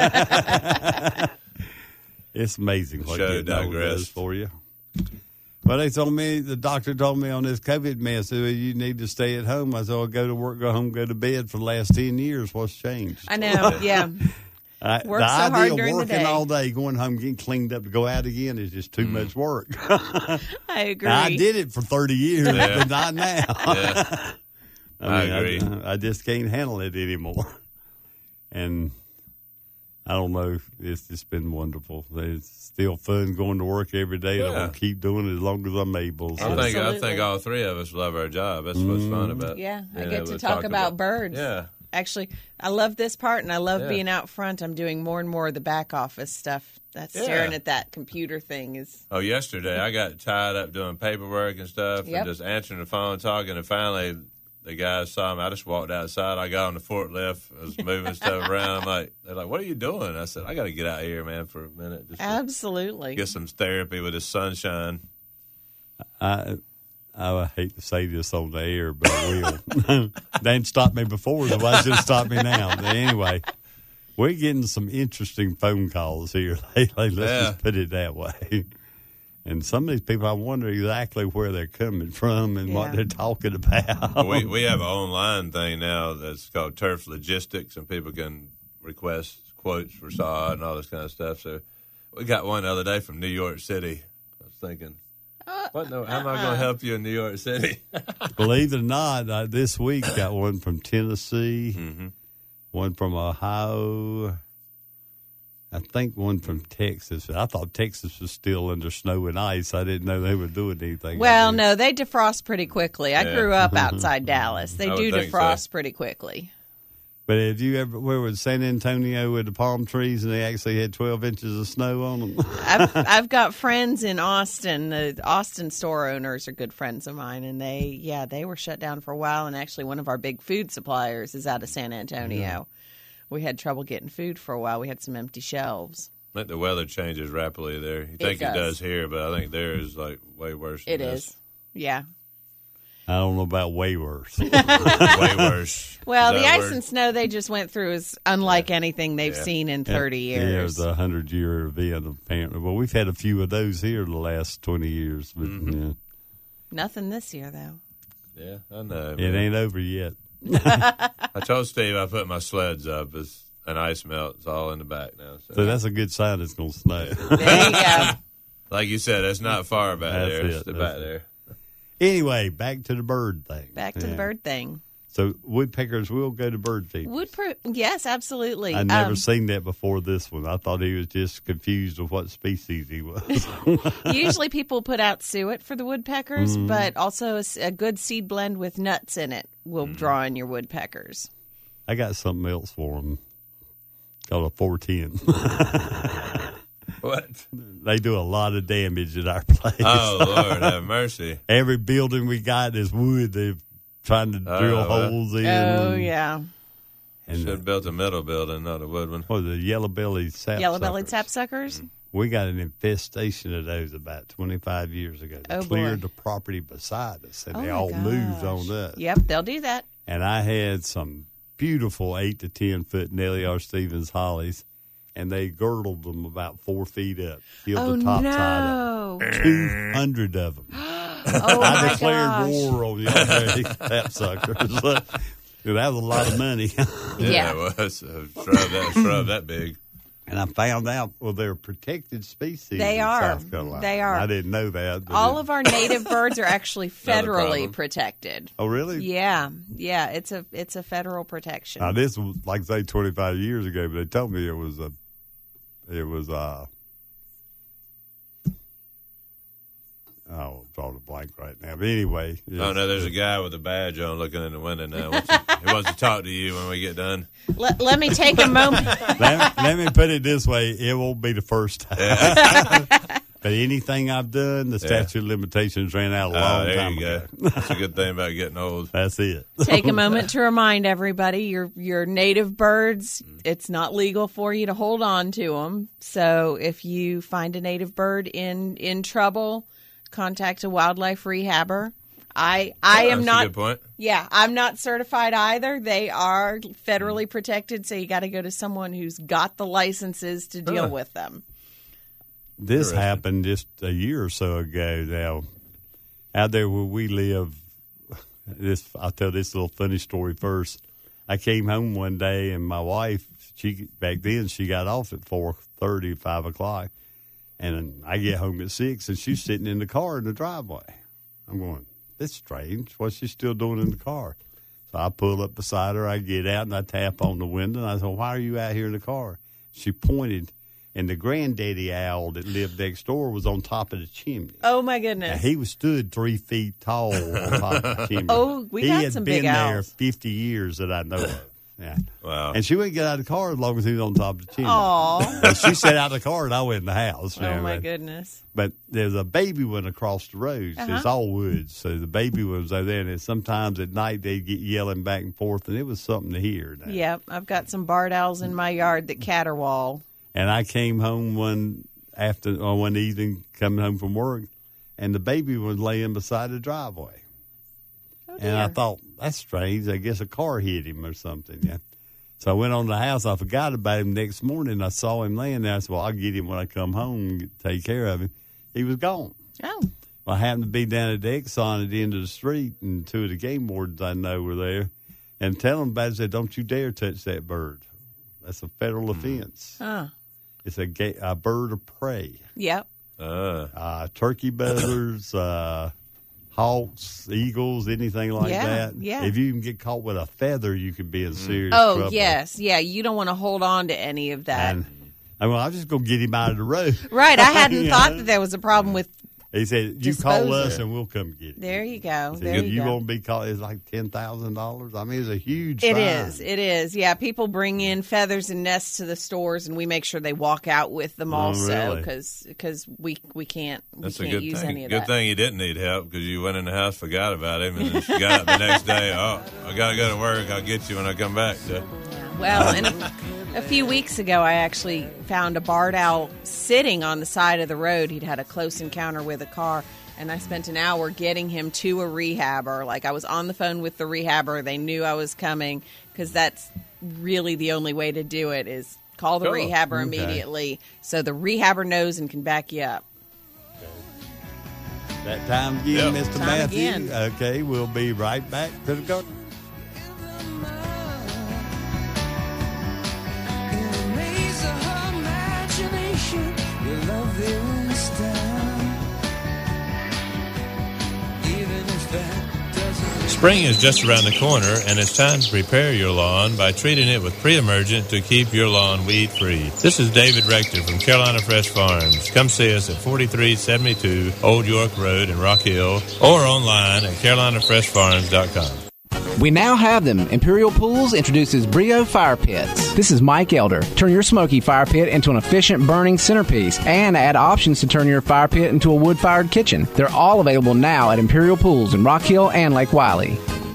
It's amazing what Show getting old digressed. does for you. Well, they told me, the doctor told me on this COVID mess, that you need to stay at home. I said, I'll go to work, go home, go to bed for the last ten years. What's changed? I know, yeah. I, Work the so idea hard of during the working day. all day, going home, getting cleaned up to go out again is just too much work. I agree. I did it for thirty years, Yeah. but not now. Yeah. I mean, agree. I, I just can't handle it anymore. And I don't know. It's just been wonderful. It's still fun going to work every day. And Yeah. I'll keep doing it as long as I'm able. So. I think I Absolutely. think all three of us love our job. That's what's Mm. fun about. Yeah, I being get able to talk, about, birds. Yeah. Actually, I love this part, and I love Yeah. being out front. I'm doing more and more of the back office stuff. That's Yeah. staring at that computer thing is. Oh, yesterday I got tied up doing paperwork and stuff, Yep. and just answering the phone, talking, and finally the guys saw me. I just walked outside. I got on the forklift. I was moving stuff around. I'm like, they're like, "What are you doing?" I said, "I got to get out here, man, for a minute. Just to Absolutely. get some therapy with the sunshine." I, I hate to say this on the air, but I will. They didn't stop me before, so why should stop me now? But anyway, we're getting some interesting phone calls here lately. Let's Yeah. just put it that way. And some of these people, I wonder exactly where they're coming from and what Yeah. they're talking about. we we have an online thing now that's called Turf Logistics, and people can request quotes for sod and all this kind of stuff. So we got one the other day from New York City. I was thinking, what? No, how am I going to help you in New York City? Believe it or not, I, this week got one from Tennessee, Mm-hmm. one from Ohio, I think one from Texas. I thought Texas was still under snow and ice. I didn't know they were doing anything. Well, out no, they defrost pretty quickly. I Yeah. grew up outside Dallas. They I do would think defrost so. pretty quickly. But have you ever, where was San Antonio with the palm trees and they actually had twelve inches of snow on them? I've I've got friends in Austin. The Austin store owners are good friends of mine, and they yeah they were shut down for a while. And actually, one of our big food suppliers is out of San Antonio. Yeah. We had trouble getting food for a while. We had some empty shelves. I think the weather changes rapidly there. You think it does. does. here, but I think there is like way worse. It than is, yeah. I don't know about way worse. this. way worse. Well, Is the that a ice word? and snow they just went through is unlike anything they've Yeah. seen in thirty Yeah, it years. was a hundred year event apparently. Well, we've had a few of those here the last twenty years, but Mm-hmm. yeah, Nothing this year, though. Yeah, I know. it man. ain't over yet. I told Steve I put my sleds up. It's an ice melt. It's all in the back now. So, So that's a good sign it's going to snow. There you go. like you said, it's not far back That's there. it, It's the that's back it. there. Anyway, back to the bird thing. Back to the Yeah. bird thing. So woodpeckers will go to bird feeders. Would pro- yes, absolutely. I'd never Um, seen that before this one. I thought he was just confused with what species he was. Usually people put out suet for the woodpeckers, Mhm. but also a, s- a good seed blend with nuts in it will Mm. draw in your woodpeckers. I got something else for him called a four ten. What? They do a lot of damage at our place. Oh, Lord, have mercy. Every building we got is wood. They're trying to Oh, drill well. holes in. Oh, yeah. And Should have built a metal building, not a wood one. What, the yellow-bellied sapsuckers. Yellow-bellied sapsuckers? We got an infestation of those about twenty-five years ago. They Oh, boy. cleared the property beside us, and Oh, they my all moved gosh. on us. Yep, they'll do that. And I had some beautiful eight to ten foot Nellie R. Stevens hollies, and they girdled them about four feet up, killed Oh, the top no. side up. Two hundred of them. Oh, I my declared gosh. war on the other sapsuckers. That was a lot of money. Yeah. it was. A shrub that, shrub that big. And I found out, well, they're protected species They in are. South Carolina. They are. I didn't know that. but All it- of our native birds are actually federally problem. protected. Oh, really? Yeah, yeah, it's a it's a federal protection. Now, this was, like, say, twenty-five years ago, but they told me it was a, it was a, oh, I'm drawing a blank right now. But anyway. Oh, no, there's a guy with a badge on looking in the window now. Wants to- he wants to talk to you when we get done. Let, let me take a moment. let, let me put it this way. It won't be the first time. But anything I've done, the statute of limitations ran out a Oh, long there time you ago. go. That's a good thing about getting old. That's it. Take a moment to remind everybody your your native birds, it's not legal for you to hold on to them. So if you find a native bird in in trouble, contact a wildlife rehabber. I I Oh, am that's not a good point. Yeah, I'm not certified either. They are federally protected, so you got to go to someone who's got the licenses to deal Huh. with them. This Interesting. happened just a year or so ago. Now, out there where we live, this I'll tell this little funny story first. I came home one day, and my wife, she back then, she got off at four thirty, five o'clock. And I get home at six, and she's sitting in the car in the driveway. I'm going, that's strange. What's she still doing in the car? So I pull up beside her. I get out, and I tap on the window. And I said, why are you out here in the car? She pointed, and the granddaddy owl that lived next door was on top of the chimney. Oh, my goodness. Now, he was stood three feet tall on top of the chimney. Oh, we he got had some been big there owls. fifty years that I know of. Yeah. Wow. And she wouldn't get out of the car as long as he was on top of the chimney. Aw. But she sat out of the car, and I went in the house. Oh, you know, my but- goodness. But there's a baby one across the road. So Uh-huh. It's all woods. So the baby one was over there, and sometimes at night they'd get yelling back and forth, and it was something to hear. Now. Yep, I've got some barred owls in my yard that caterwaul. And I came home one after or one evening coming home from work, and the baby was laying beside the driveway. Oh, and I dear. thought, that's strange. I guess a car hit him or something. Yeah. So I went on to the house. I forgot about him. Next morning, I saw him laying there. I said, well, I'll get him when I come home and get- take care of him. He was gone. Oh. Well, I happened to be down at the Exxon at the end of the street, and two of the game wardens I know were there. And tell them about it, said, don't you dare touch that bird. That's a federal offense. Huh. It's a, ga- a bird of prey. Yep. Uh, Uh, turkey buzzards, uh, hawks, eagles, anything like Yeah, that. yeah. If you can get caught with a feather, you could be in serious Oh, trouble. yes. Yeah, you don't want to hold on to any of that. And I mean, I'm just going to get him out of the road. Right. I hadn't You thought know? that there was a problem with. He said, you Dispose call us it. and we'll come get it. There you go. He said, There you, you go. won't be caught. It's like ten thousand dollars. I mean, it's a huge It fine. is. It is. Yeah, people bring in feathers and nests to the stores, and we make sure they walk out with them Oh, also really? because we we can't we that's a can't good use thing. any of Good that. thing you didn't need help because you went in the house, forgot about him, and then she got up the next day. Oh, I got to go to work. I'll get you when I come back. So. Well, and a, a few weeks ago, I actually found a barred owl sitting on the side of the road. He'd had a close encounter with a car, and I spent an hour getting him to a rehabber. Like, I was on the phone with the rehabber. They knew I was coming because that's really the only way to do it is call the Cool. rehabber Okay. immediately so the rehabber knows and can back you up. That time again, Yep. Mister Time Matthew. again. Okay, we'll be right back to the garden. Spring is just around the corner, and it's time to prepare your lawn by treating it with pre-emergent to keep your lawn weed-free. This is David Rector from Carolina Fresh Farms. Come see us at forty-three seventy-two Old York Road in Rock Hill or online at carolina fresh farms dot com. We now have them. Imperial Pools introduces Brio Fire Pits. This is Mike Elder. Turn your smoky fire pit into an efficient burning centerpiece and add options to turn your fire pit into a wood-fired kitchen. They're all available now at Imperial Pools in Rock Hill and Lake Wiley.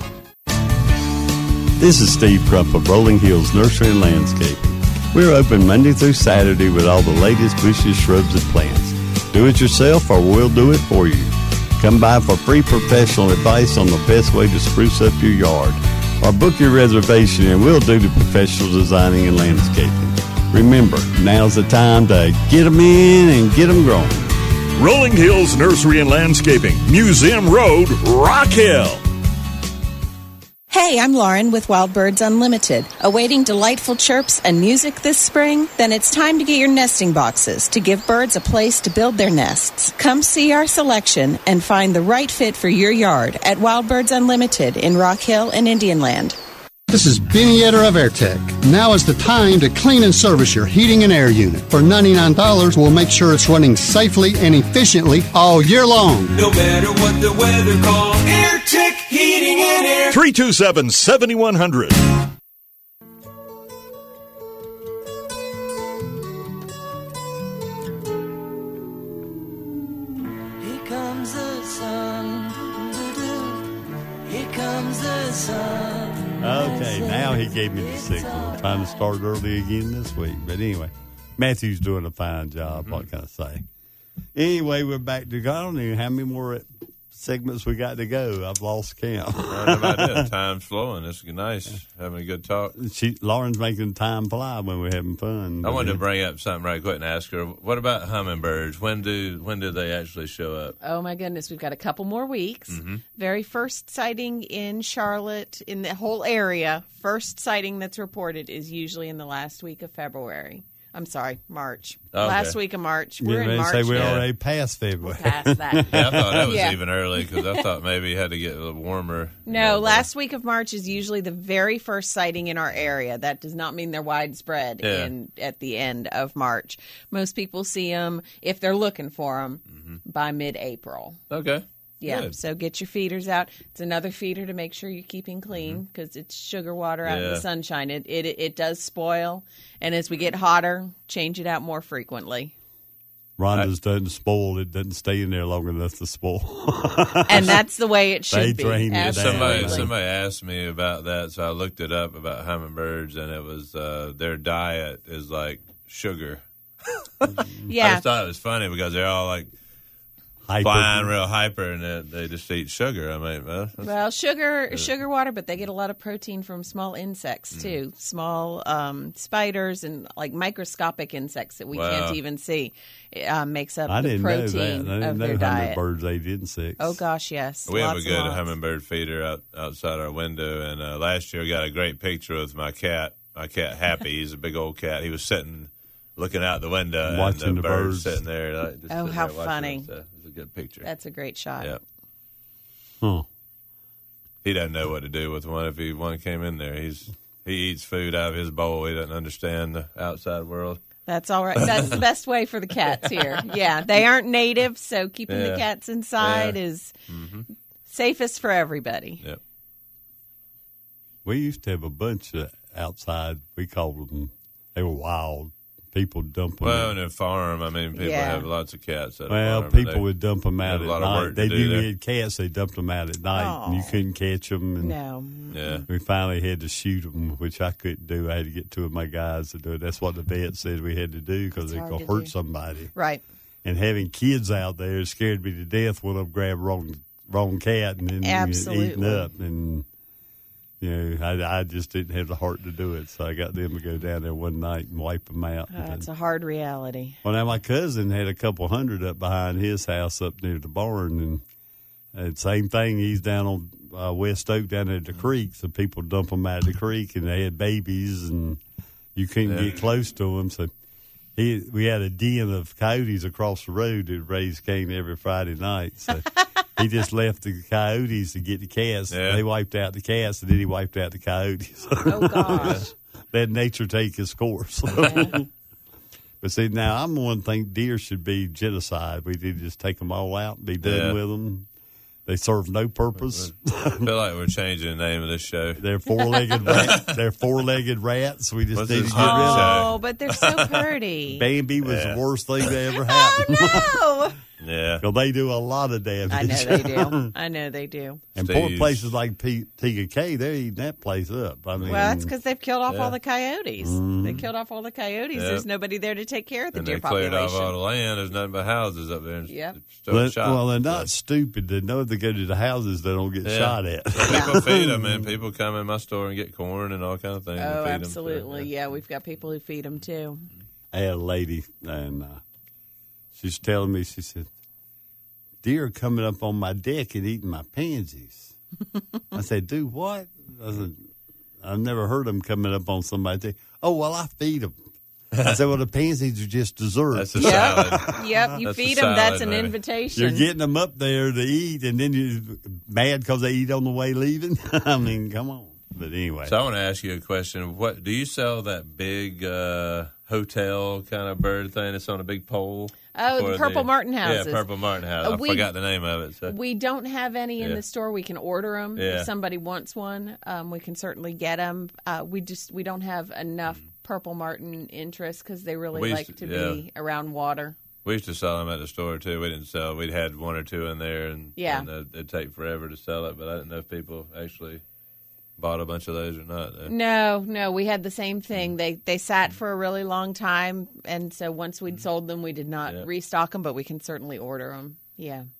This is Steve Crump of Rolling Hills Nursery and Landscaping. We're open Monday through Saturday with all the latest bushes, shrubs, and plants. Do it yourself or we'll do it for you. Come by for free professional advice on the best way to spruce up your yard. Or book your reservation and we'll do the professional designing and landscaping. Remember, now's the time to get them in and get them growing. Rolling Hills Nursery and Landscaping, Museum Road, Rock Hill. Hey, I'm Lauren with Wild Birds Unlimited. Awaiting delightful chirps and music this spring? Then it's time to get your nesting boxes to give birds a place to build their nests. Come see our selection and find the right fit for your yard at Wild Birds Unlimited in Rock Hill and Indian Land. This is Benny Etter of AirTech. Now is the time to clean and service your heating and air unit. For ninety-nine dollars, we'll make sure it's running safely and efficiently all year long. No matter what the weather calls, AirTech Heating and Air. three two seven, seven one zero zero. Here comes the sun. doo-doo-doo. Here comes the sun. Okay, now he gave me the signal. I'm trying to start early again this week. But anyway, Matthew's doing a fine job. What can I say? Anyway, we're back to, I don't know how many more segments we got to go. I've lost count. Right about it. Time's flowing. It's nice having a good talk. She, Lauren's making time fly when we're having fun. I wanted to bring up something right quick and ask her, what about hummingbirds? When do when do they actually show up? Oh, my goodness. We've got a couple more weeks. Mm-hmm. Very first sighting in Charlotte, in the whole area, first sighting that's reported is usually in the last week of February. I'm sorry, March. Okay. Last week of March. Yeah, We're in March. Say we're now. already past February. Past that. Yeah, I thought that was Yeah. even early because I thought maybe you had to get a little warmer. No, last week of March is usually the very first sighting in our area. That does not mean they're widespread Yeah. in at the end of March. Most people see them, if they're looking for them, Mm-hmm. by mid-April. Okay. Yeah, Good. so get your feeders out. It's another feeder to make sure you're keeping clean because it's sugar water out in Yeah. the sunshine. It, it it does spoil, and as we get hotter, change it out more frequently. Rhonda's doesn't spoil. It doesn't stay in there long enough to spoil. And that's the way it should They be. drain it down. Somebody Absolutely. somebody asked me about that, so I looked it up about hummingbirds, and it was uh, their diet is like sugar. I Yeah. just thought it was funny because they're all like Hyper. flying real hyper, and they, they just eat sugar. I mean, well, that's- Well, sugar, sugar water, but they get a lot of protein from small insects too, Mm. small um, spiders and like microscopic insects that we Wow. can't even see. It uh, makes up I the didn't know protein that. I didn't of know their diet. hummingbirds ate insects. Oh gosh, yes. we have a Lots good and lots. hummingbird feeder out outside our window, and uh, last year I got a great picture with my cat. My cat Happy, he's a big old cat. He was sitting, looking out the window, Watching and the, the birds birds. sitting there. Like, just Oh, sitting how there watching funny. them. So it was a good picture. That's a great shot. Yep. Huh. He doesn't know what to do with one if he one came in there. He's he eats food out of his bowl. He doesn't understand the outside world. That's all right. That's the best way for the cats here. Yeah, they aren't native, so keeping Yeah. the cats inside Yeah. is Mm-hmm. safest for everybody. Yep. We used to have a bunch of outside. We called them. They were wild. People dump them. Well, in a farm, I mean, people Yeah. have lots of cats. At a Well, farm, and people they would dump them out have at a lot of night. work to They do did there. had cats. They dumped them out at night, and you Oh. couldn't catch them. And No. Yeah. we finally had to shoot them, which I couldn't do. I had to get two of my guys to do it. That's what the vet said we had to do because It's they hard could to hurt do. somebody. Right. And having kids out there scared me to death when I grabbed wrong wrong cat and then you know, Absolutely. eating up. And you know, I, I just didn't have the heart to do it, so I got them to go down there one night and wipe them out. Uh, it's a hard reality. Well, now my cousin had a couple hundred up behind his house up near the barn, and uh, same thing. He's down on uh, West Oak down at the creek, so people dump them out of the creek, and they had babies, and you couldn't Yeah. get close to them. So he, we had a den of coyotes across the road that raised cane every Friday night. So he just left the coyotes to get the cats. Yeah. They wiped out the cats, and then he wiped out the coyotes. Oh gosh. Let nature take its course. But see, now I'm the one think deer should be genocide. We need to just take them all out and be done Yeah. with them. They serve no purpose. I feel like we're changing the name of this show. They're four-legged rat. They're four-legged rats. We just What's need to this get rid of them. Oh, but they're so pretty. Bambi was Yeah. the worst thing that ever happened. Oh no! Yeah. Because they do a lot of damage. I know they do. I know they do. And poor Steve's- places like P- Tega Cay, they're eating that place up. I mean, Well, that's because they've killed off Yeah. all the coyotes. Mm-hmm. They killed off all the coyotes. Yeah. There's nobody there to take care of the And deer they cleared population. off all the land. There's nothing but houses up there. And Yep. still But- shot. well, they're not stupid. They know if they go to the houses, they don't get Yeah. shot at. People feed them, and people come in my store and get corn and all kind of things. and Oh, feed 'em. So, absolutely. yeah. Yeah, we've got people who feed them too. I had a lady, and uh, she's telling me, she said, deer are coming up on my deck and eating my pansies. I said, do what? I said, I've never heard them coming up on somebody's deck. Oh, well, I feed them. I said, well, the pansies are just dessert. That's a Yep. salad. Yep, you That's a feed them. That's salad, an maybe. invitation. You're getting them up there to eat, and then you're mad because they eat on the way leaving? I mean, come on. But anyway. So I want to ask you a question. What do you sell that big uh, hotel kind of bird thing that's on a big pole? Oh, the For purple martin houses. Yeah, purple martin house. Uh, I we- forgot the name of it. So. We don't have any in Yeah. the store. We can order them Yeah. if somebody wants one. Um, we can certainly get them. Uh, we just we don't have enough purple martin interest because they really We used like to- to yeah. be around water. We used to sell them at the store too. We didn't sell. We'd had one or two in there, and Yeah. and, uh, it'd take forever to sell it. But I didn't know if people actually bought a bunch of those or not. Uh, No, no, we had the same Mm. thing. They they sat for a really long time, and so once we'd sold them, we did not Yeah. restock them, but we can certainly order them. Yeah.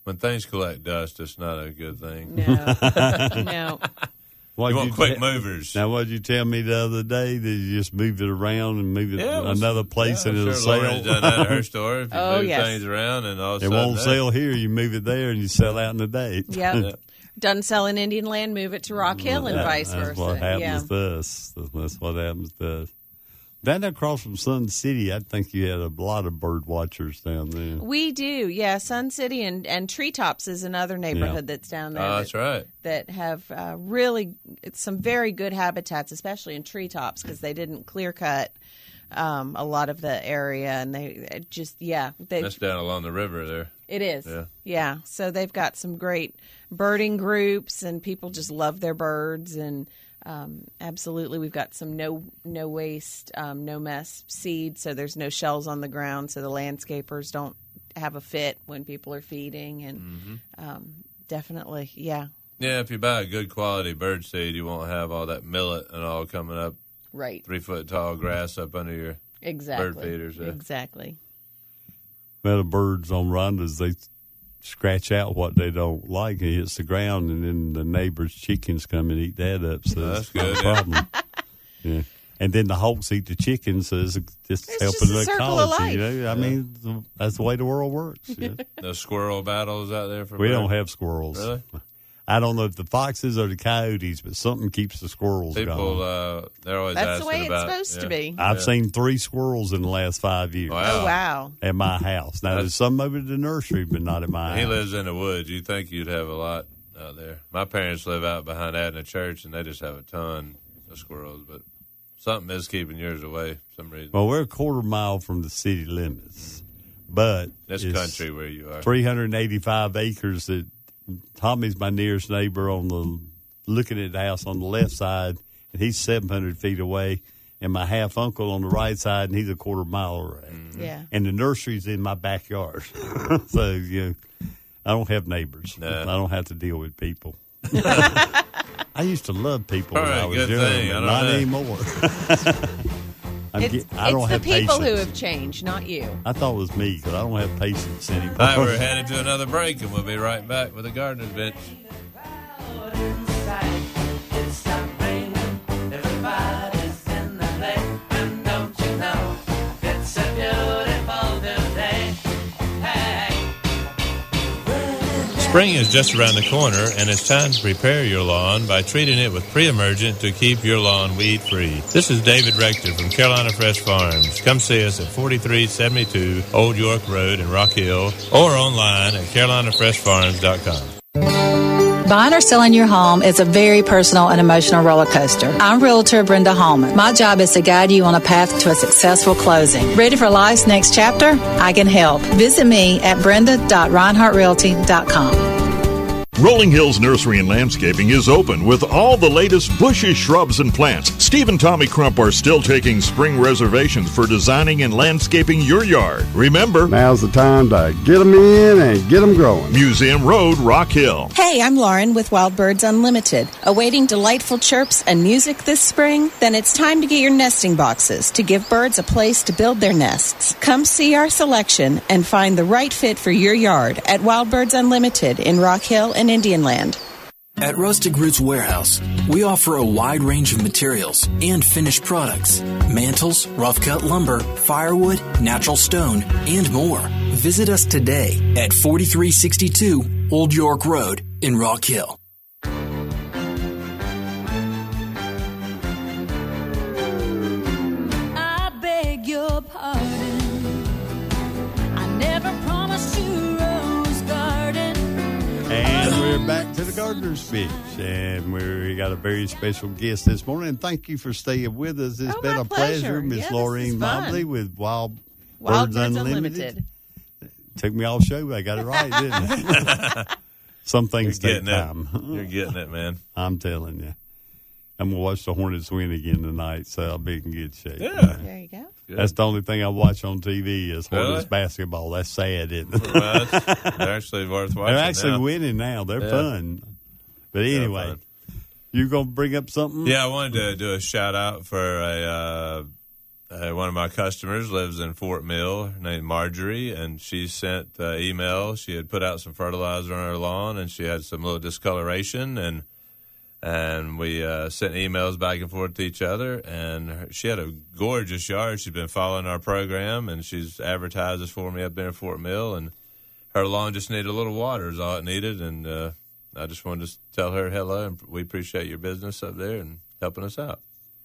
When things collect dust, it's not a good thing. No, no. What'd you want you quick te- movers. Now, what did you tell me the other day? That you just move it around and move it Yeah, well, another place yeah, and I'm it'll sure sell? Lauren's done that at her store. If you Oh, move yes. things around and all of a It sudden won't that- sell here. You move it there and you sell out in a day. Yep. Doesn't sell in Indian Land, move it to Rock Hill and Yeah, vice that's versa. what happens yeah. to us. That's what happens to us. Down across from Sun City, I think you had a lot of bird watchers down there. We do, yeah. Sun City and, and Treetops is another neighborhood Yeah. that's down there. Oh, that, that's right. That have uh, really it's some very good habitats, especially in Treetops, because they didn't clear cut um, a lot of the area, and they it just yeah. They, That's down along the river there. It is, Yeah. yeah. So they've got some great birding groups, and people just love their birds and. Um, absolutely, we've got some no no waste, um, no mess seed, so there's no shells on the ground, so the landscapers don't have a fit when people are feeding, and Mm-hmm. um, definitely, yeah, Yeah, if you buy a good quality bird seed, you won't have all that millet and all coming up right, three foot tall grass up under your exactly, bird feeders. Yeah. exactly. Well, the birds on Ronda's, they scratch out what they don't like and it hits the ground, and then the neighbor's chickens come and eat that up. So That's that's not good, a yeah. problem. Yeah. And then the hawks eat the chickens, so it's just It's helping just a the circle of ecology. You life. know, I mean, that's the way the world works. Yeah. No squirrel battles out there for We birds? don't have squirrels. Really? I don't know if the foxes or the coyotes, but something keeps the squirrels People, going. uh, they're always That's the asking way it's about, supposed to yeah. be. I've Yeah. seen three squirrels in the last five years Wow. Oh wow, at my house. Now, there's some over at the nursery, but not at my He house. lives in the woods. You'd think you'd have a lot out there. My parents live out behind Adna Church, and they just have a ton of squirrels. But something is keeping yours away for some reason. Well, we're a quarter mile from the city limits, but That's it's country where you are. three hundred eighty-five acres. That Tommy's my nearest neighbor on the looking at the house on the left side, and he's seven hundred feet away. And my half uncle on the right side, and he's a quarter mile away. Mm-hmm. yeah. And the nursery's in my backyard, so you know, I don't have neighbors. Nah. I don't have to deal with people. I used to love people when Probably I a was good young, thing. I but don't not know. anymore. I'm It's, get- I don't it's the have people patience. who have changed, not you. I thought it was me because I don't have patience anymore. All right, we're headed to another break, and we'll be right back with the Gardener's Bench. Spring is just around the corner, and it's time to prepare your lawn by treating it with pre-emergent to keep your lawn weed-free. This is David Rector from Carolina Fresh Farms. Come see us at forty-three seventy-two Old York Road in Rock Hill or online at carolina fresh farms dot com. Buying or selling your home is a very personal and emotional roller coaster. I'm Realtor Brenda Hallman. My job is to guide you on a path to a successful closing. Ready for life's next chapter? I can help. Visit me at brenda dot reinhardt realty dot com. Rolling Hills Nursery and Landscaping is open with all the latest bushes, shrubs, and plants. Steve and Tommy Crump are still taking spring reservations for designing and landscaping your yard. Remember, Now's the time to get them in and get them growing. Museum Road, Rock Hill. Hey, I'm Lauren with Wild Birds Unlimited. Awaiting delightful chirps and music this spring? Then it's time to get your nesting boxes to give birds a place to build their nests. Come see our selection and find the right fit for your yard at Wild Birds Unlimited in Rock Hill and Indian Land. At Rustic Roots Warehouse, we offer a wide range of materials and finished products. Mantles, rough-cut lumber, firewood, natural stone, and more. Visit us today at forty-three sixty-two Old York Road in Rock Hill. I beg your pardon. I never promised you rose garden. And we're back to the Gardener's Bench, and we got a very special guest this morning. And thank you for staying with us. It's Oh, been my a pleasure. pleasure, Miss Yeah, this Laureen is fun. Mobley with Wild, Wild Birds, Birds Unlimited. Unlimited. Took me all show. I got it right, didn't I? Some things You're take getting it. time. You're getting it, man. I'm telling you. I'm going to watch the Hornets win again tonight, so I'll be in good shape. Yeah. There you go. Good. That's the only thing I watch on T V is Hornets Really? basketball. That's sad, isn't it? Well, that's- they're actually worth watching. They're actually now. winning now. They're Yeah. fun. But anyway, fun. you going to bring up something? Yeah, I wanted to do a shout out for a, uh, a one of my customers lives in Fort Mill, named Marjorie, and she sent uh, email. She had put out some fertilizer on her lawn, and she had some little discoloration, and and we uh, sent emails back and forth to each other. And her, she had a gorgeous yard. She's been following our program, and she's advertised this for me up there in Fort Mill, and her lawn just needed a little water is all it needed, and uh, I just wanted to tell her hello, and we appreciate your business up there and helping us out.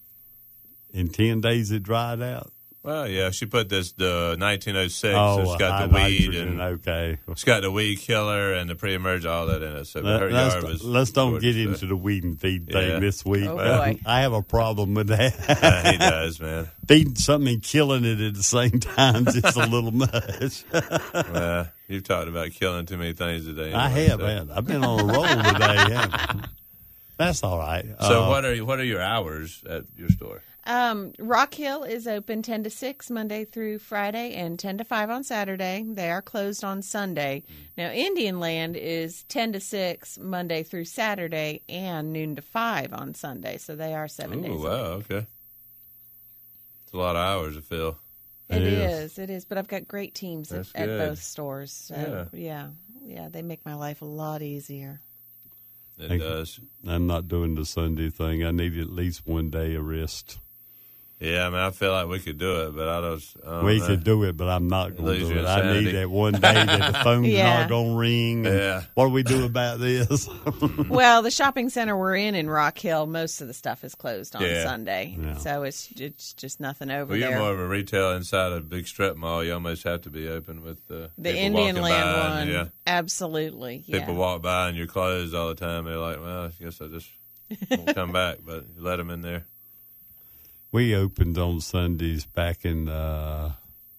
In ten days, it dried out. Well, yeah, she put this the nineteen oh six. Oh, So it's got high the weed nitrogen, and okay. It's got the weed killer and the pre-emerge, all that in it. So Let, her let's, yard was. let's don't gorgeous, get into so. the weed and feed thing Yeah. this week. Oh, boy. I have a problem with that. Yeah, he does, man. Feeding something and killing it at the same time is just a little much. Well, you've talked about killing too many things today. I anyway, have, so. man. I've been on a roll today. haven't I? That's all right. So Uh, what are what are your hours at your store? Um, Rock Hill is open ten to six Monday through Friday and ten to five on Saturday. They are closed on Sunday. Now, Indian Land is ten to six Monday through Saturday and noon to five on Sunday. So they are seven Ooh, days. wow, okay. It's a lot of hours to fill. It is. It is. But I've got great teams at, That's at good. both stores. So, yeah. yeah. They make my life a lot easier. It does. I'm not doing the Sunday thing. I need at least one day of rest. Yeah, I mean, I feel like we could do it, but I don't. I don't We know. could do it, but I'm not going to Lose do your it. I need insanity. that one day that the phone's Yeah. not going to ring. and Yeah. What do we do about this? Well, the shopping center we're in in Rock Hill, most of the stuff is closed on Yeah. Sunday. Yeah. So it's it's just nothing over Well, you're there. more of a retail inside a big strip mall. You almost have to be open with uh, The people Indian walking Land by one. and, yeah. Absolutely. Yeah. People walk by and you're closed all the time. They're like, well, I guess I just won't come back, but you let them in there. We opened on Sundays back in, uh,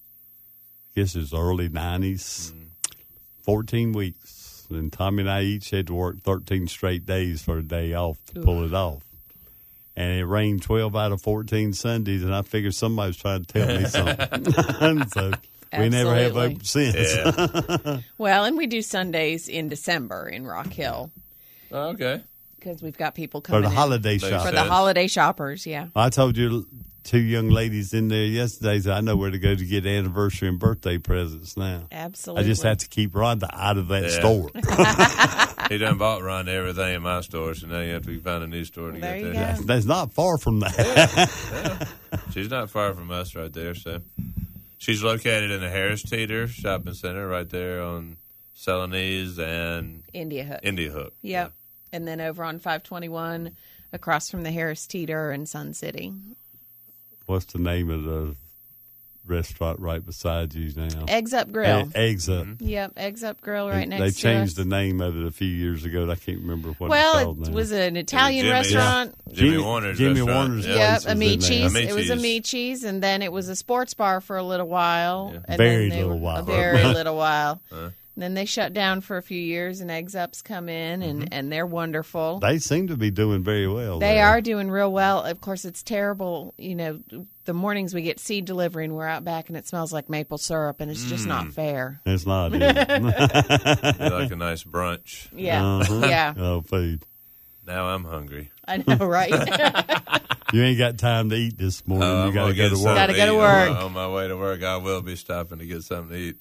I guess it was early nineties, Mm. fourteen weeks. And Tommy and I each had to work thirteen straight days for a day off to pull it off. And it rained twelve out of fourteen Sundays, and I figured somebody was trying to tell me something. So we never have Absolutely. opened since. Yeah. Well, and we do Sundays in December in Rock Hill Oh, okay. because we've got people For coming the in. holiday Makes shop. For the sense. holiday shoppers, yeah. I told you two young ladies in there yesterday that I know where to go to get anniversary and birthday presents now. Absolutely. I just have to keep Rhonda out of that Yeah. store. He done bought Ron everything in my store, so now you have to find a new store to There get you there. go. That's not far from that. Yeah. She's not far from us right there. So she's located in the Harris Teeter Shopping Center right there on Celanese and India Hook. India Hook. Yep. And then over on five twenty-one across from the Harris Teeter in Sun City. What's the name of the restaurant right beside you now? Eggs Up Grill. E- Eggs Up. Yep, Eggs Up Grill right They- next they to us. changed the name of it a few years ago. I can't remember what Well, it's called it now. was an Italian Jimmy's. restaurant. Jimmy, Jimmy- Warner's Jimmy restaurant. Warner's Yeah. Yep, place was in there. Amici's. It was Amici's. Amici's, and then it was a sports bar for a little while. Yeah. And Very then they little were- while. A very little while. Huh? And then they shut down for a few years, and Eggs Up's come in, and, and they're wonderful. They seem to be doing very well. They there. are doing real well. Of course, it's terrible. You know, the mornings we get seed delivery, and we're out back, and it smells like maple syrup, and it's just not fair. It's not. Is You like a nice brunch. Yeah, Uh-huh. yeah. Oh, food. Now I'm hungry. I know, right? You ain't got time to eat this morning. Uh, you I'm got to gonna go get to something work. Gotta go to eat. work. On my, on my way to work, I will be stopping to get something to eat.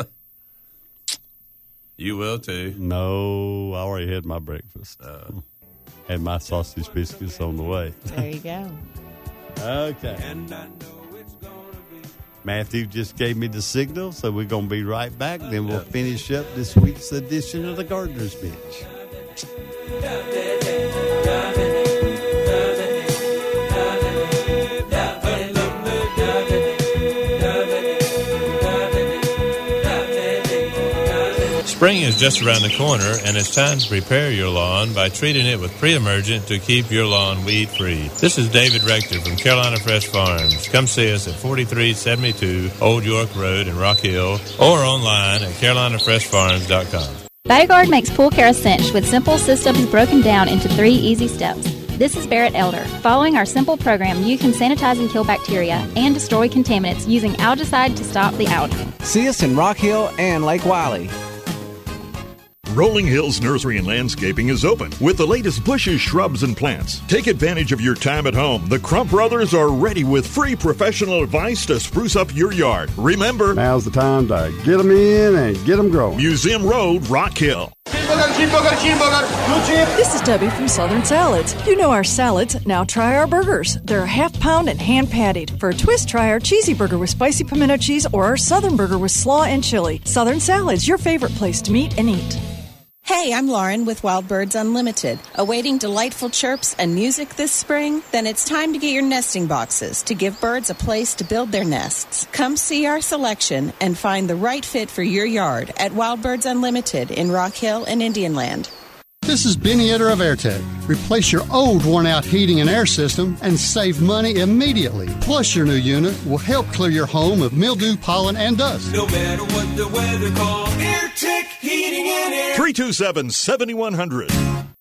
You will too. No, I already had my breakfast. Uh, Had my sausage biscuits on the way. There you go. Okay. Matthew just gave me the signal, so we're going to be right back. Then we'll finish up this week's edition of the Gardener's Bench. Spring is just around the corner, and it's time to prepare your lawn by treating it with pre-emergent to keep your lawn weed-free. This is David Rector from Carolina Fresh Farms. Come see us at forty-three seventy-two Old York Road in Rock Hill or online at carolina fresh farms dot com. BioGuard makes pool care a cinch with simple systems broken down into three easy steps. This is Barrett Elder. Following our simple program, you can sanitize and kill bacteria and destroy contaminants using algicide to stop the algae. See us in Rock Hill and Lake Wiley. Rolling Hills Nursery and Landscaping is open with the latest bushes, shrubs, and plants. Take advantage of your time at home. The Crump Brothers are ready with free professional advice to spruce up your yard. Remember, now's the time to get them in and get them growing. Museum Road, Rock Hill. This is Debbie from Southern Salads. You know our salads, now try our burgers. They're half pound and hand patted. For a twist, try our cheesy burger with spicy pimento cheese or our Southern burger with slaw and chili. Southern Salads, your favorite place to meet and eat. Hey, I'm Lauren with Wild Birds Unlimited. Awaiting delightful chirps and music this spring? Then it's time to get your nesting boxes to give birds a place to build their nests. Come see our selection and find the right fit for your yard at Wild Birds Unlimited in Rock Hill and Indian Land. This is Benny Etter of AirTech. Replace your old worn-out heating and air system and save money immediately. Plus, your new unit will help clear your home of mildew, pollen, and dust. No matter what the weather calls, AirTech Heating and Air. three two seven, seven one zero zero.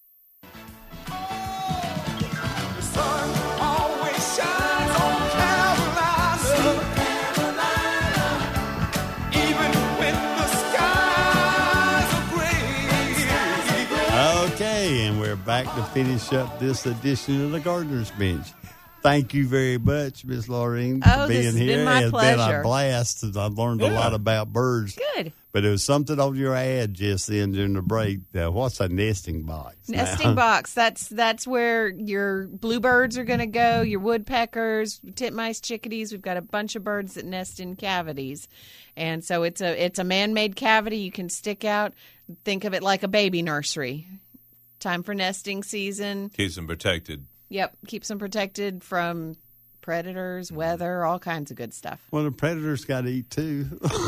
Okay, and we're back to finish up this edition of the Gardener's Bench. Thank you very much, Miss Laureen, Oh, for this being has here. been my It's been pleasure. a blast. I've learned a Yeah. lot about birds. Good. But there was something on your ad just then during the break. Uh, what's a nesting box? Nesting now? box. That's that's where your bluebirds are going to go. Your woodpeckers, titmice, chickadees. We've got a bunch of birds that nest in cavities, and so it's a it's a man-made cavity you can stick out. Think of it like a baby nursery. Time for nesting season. Keeps them protected. Yep, keeps them protected from predators, weather, all kinds of good stuff. Well, the predators got to eat too.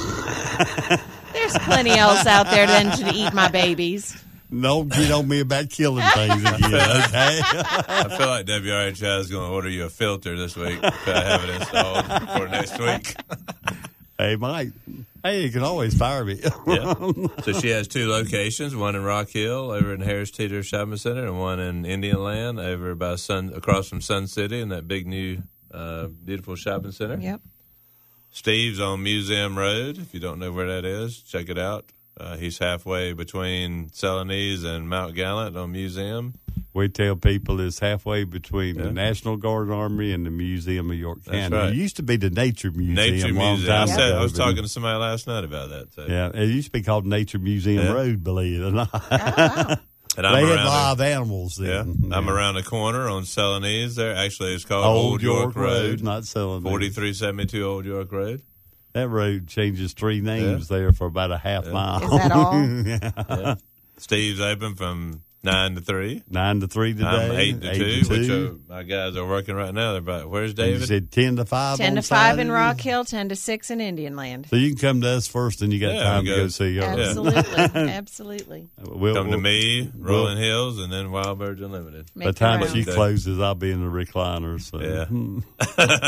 There's plenty else out there than to eat my babies. Don't get on me about killing things again, okay? I feel like W R H I is going to order you a filter this week to have it installed for next week. Hey, Mike. Hey, you can always fire me. Yeah. So she has two locations, one in Rock Hill over in Harris Teeter Shopping Center and one in Indian Land over by Sun, across from Sun City in that big new uh, beautiful shopping center. Yep. Steve's on Museum Road. If you don't know where that is, check it out. Uh, he's halfway between Celanese and Mount Gallant on Museum. We tell people it's halfway between Yeah. the National Guard Army and the Museum of York That's County. right. It used to be the Nature Museum. Nature a long Museum. time I, said, ago, I was but- talking to somebody last night about that. So. Yeah, it used to be called Nature Museum Yeah. Road, believe it or not. And I'm they had around live the, animals then. Yeah, I'm around the corner on Celanese there. Actually, it's called Old Old York, York Road, Road. not Celanese. forty-three seventy-two Old York Road. That road changes three names there for about a half mile. Is that all? yeah. Yeah. Steve's open from nine to three. Nine to three today. I'm eight to eight two, to which two. are, my guys are working right now. They're about, where's And David? You said ten to five. ten on to five in Saturday? Rock Hill, ten to six in Indian Land. So you can come to us first, and you got Yeah, time go- to go see yours. Absolutely, absolutely. We'll, Come to we'll- me, we'll- Rolling Hills, and then Wild Birds Unlimited. By the time she closes, I'll be in the recliner. So. Yeah.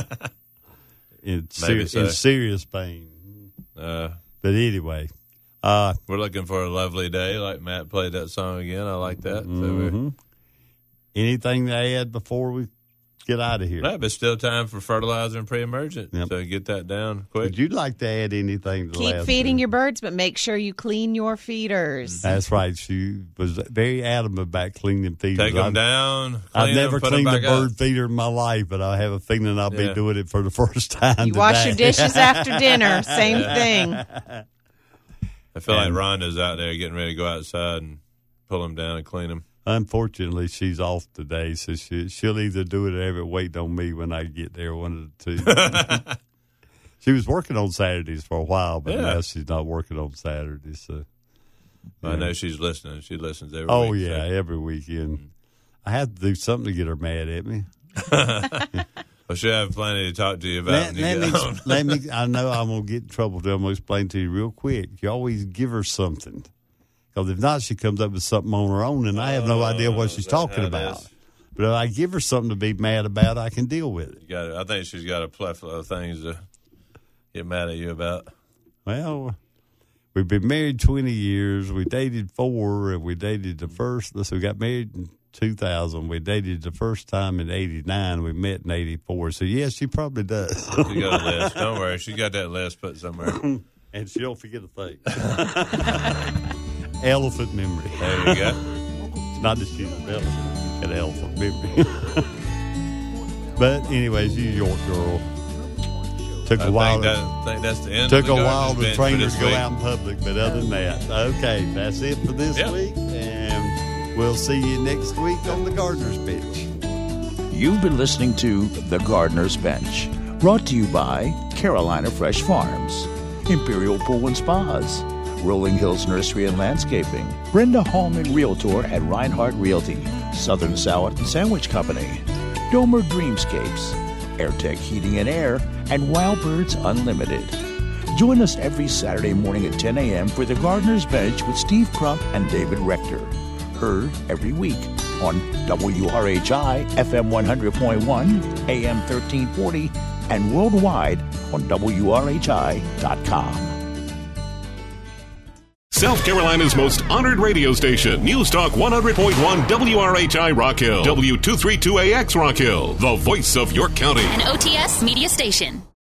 in, Maybe ser- so. in serious pain. Uh, But anyway, uh, we're looking for a lovely day. Like Matt played that song again. I like that. So we're, mhm. Anything to add before we get out of here? right, but still time for fertilizer and pre-emergent. Yep. So get that down quick. Would you like to add anything to Keep last feeding week? your birds, but make sure you clean your feeders. That's right. She was very adamant about cleaning feeders. Take them I've- down. I've clean never them, put them cleaned a back up. bird feeder in my life, but I have a feeling I'll Yeah. be doing it for the first time You wash your today. dishes after dinner. Same thing. I feel And- like Rhonda's out there getting ready to go outside and pull them down and clean them. Unfortunately, she's off today, so she, she'll either do it or have it wait on me when I get there, one of the two. She was working on Saturdays for a while, but Yeah. now she's not working on Saturdays. So. I Yeah. know she's listening. She listens every Oh, week. yeah, every weekend. I have to do something to get her mad at me. Well, she'll have plenty to talk to you about Let, when you let get me, home. let me, I know I'm going to get in trouble, but I'm going to explain to you real quick. You always give her something. Because if not, she comes up with something on her own, and I have no idea what she's is that talking how it about. is? But if I give her something to be mad about, I can deal with it. You got. I think she's got a plethora of things to get mad at you about. Well, we've been married twenty years. We dated four, and we dated the first. Let's see, we got married in two thousand. We dated the first time in eighty-nine. We met in eighty-four. So, yes, she probably does. She got a list. Don't worry. She got that list put somewhere. And she don't forget a thing. elephant memory. There you go. It's not just she's an elephant. Got elephant memory. But anyways, you York girl. Took a I while. think, that, I think that's the end. Took of the a while Gardeners to Bench train for her this to go week. out in public, but other than that, okay, that's it for this Yep. week, and we'll see you next week on the Gardener's Bench. You've been listening to The Gardener's Bench, brought to you by Carolina Fresh Farms, Imperial Pool and Spas, Rolling Hills Nursery and Landscaping, Brenda Hallman Realtor at Reinhardt Realty, Southern Salad and Sandwich Company, Domer Dreamscapes, AirTech Heating and Air, and Wild Birds Unlimited. Join us every Saturday morning at ten a.m. for The Gardener's Bench with Steve Crump and David Rector. Heard every week on W R H I F M one hundred point one, A M thirteen forty, and worldwide on W R H I dot com. South Carolina's most honored radio station, News Talk one hundred point one W R H I Rock Hill, W two thirty-two A X Rock Hill, the voice of York County. An O T S media station.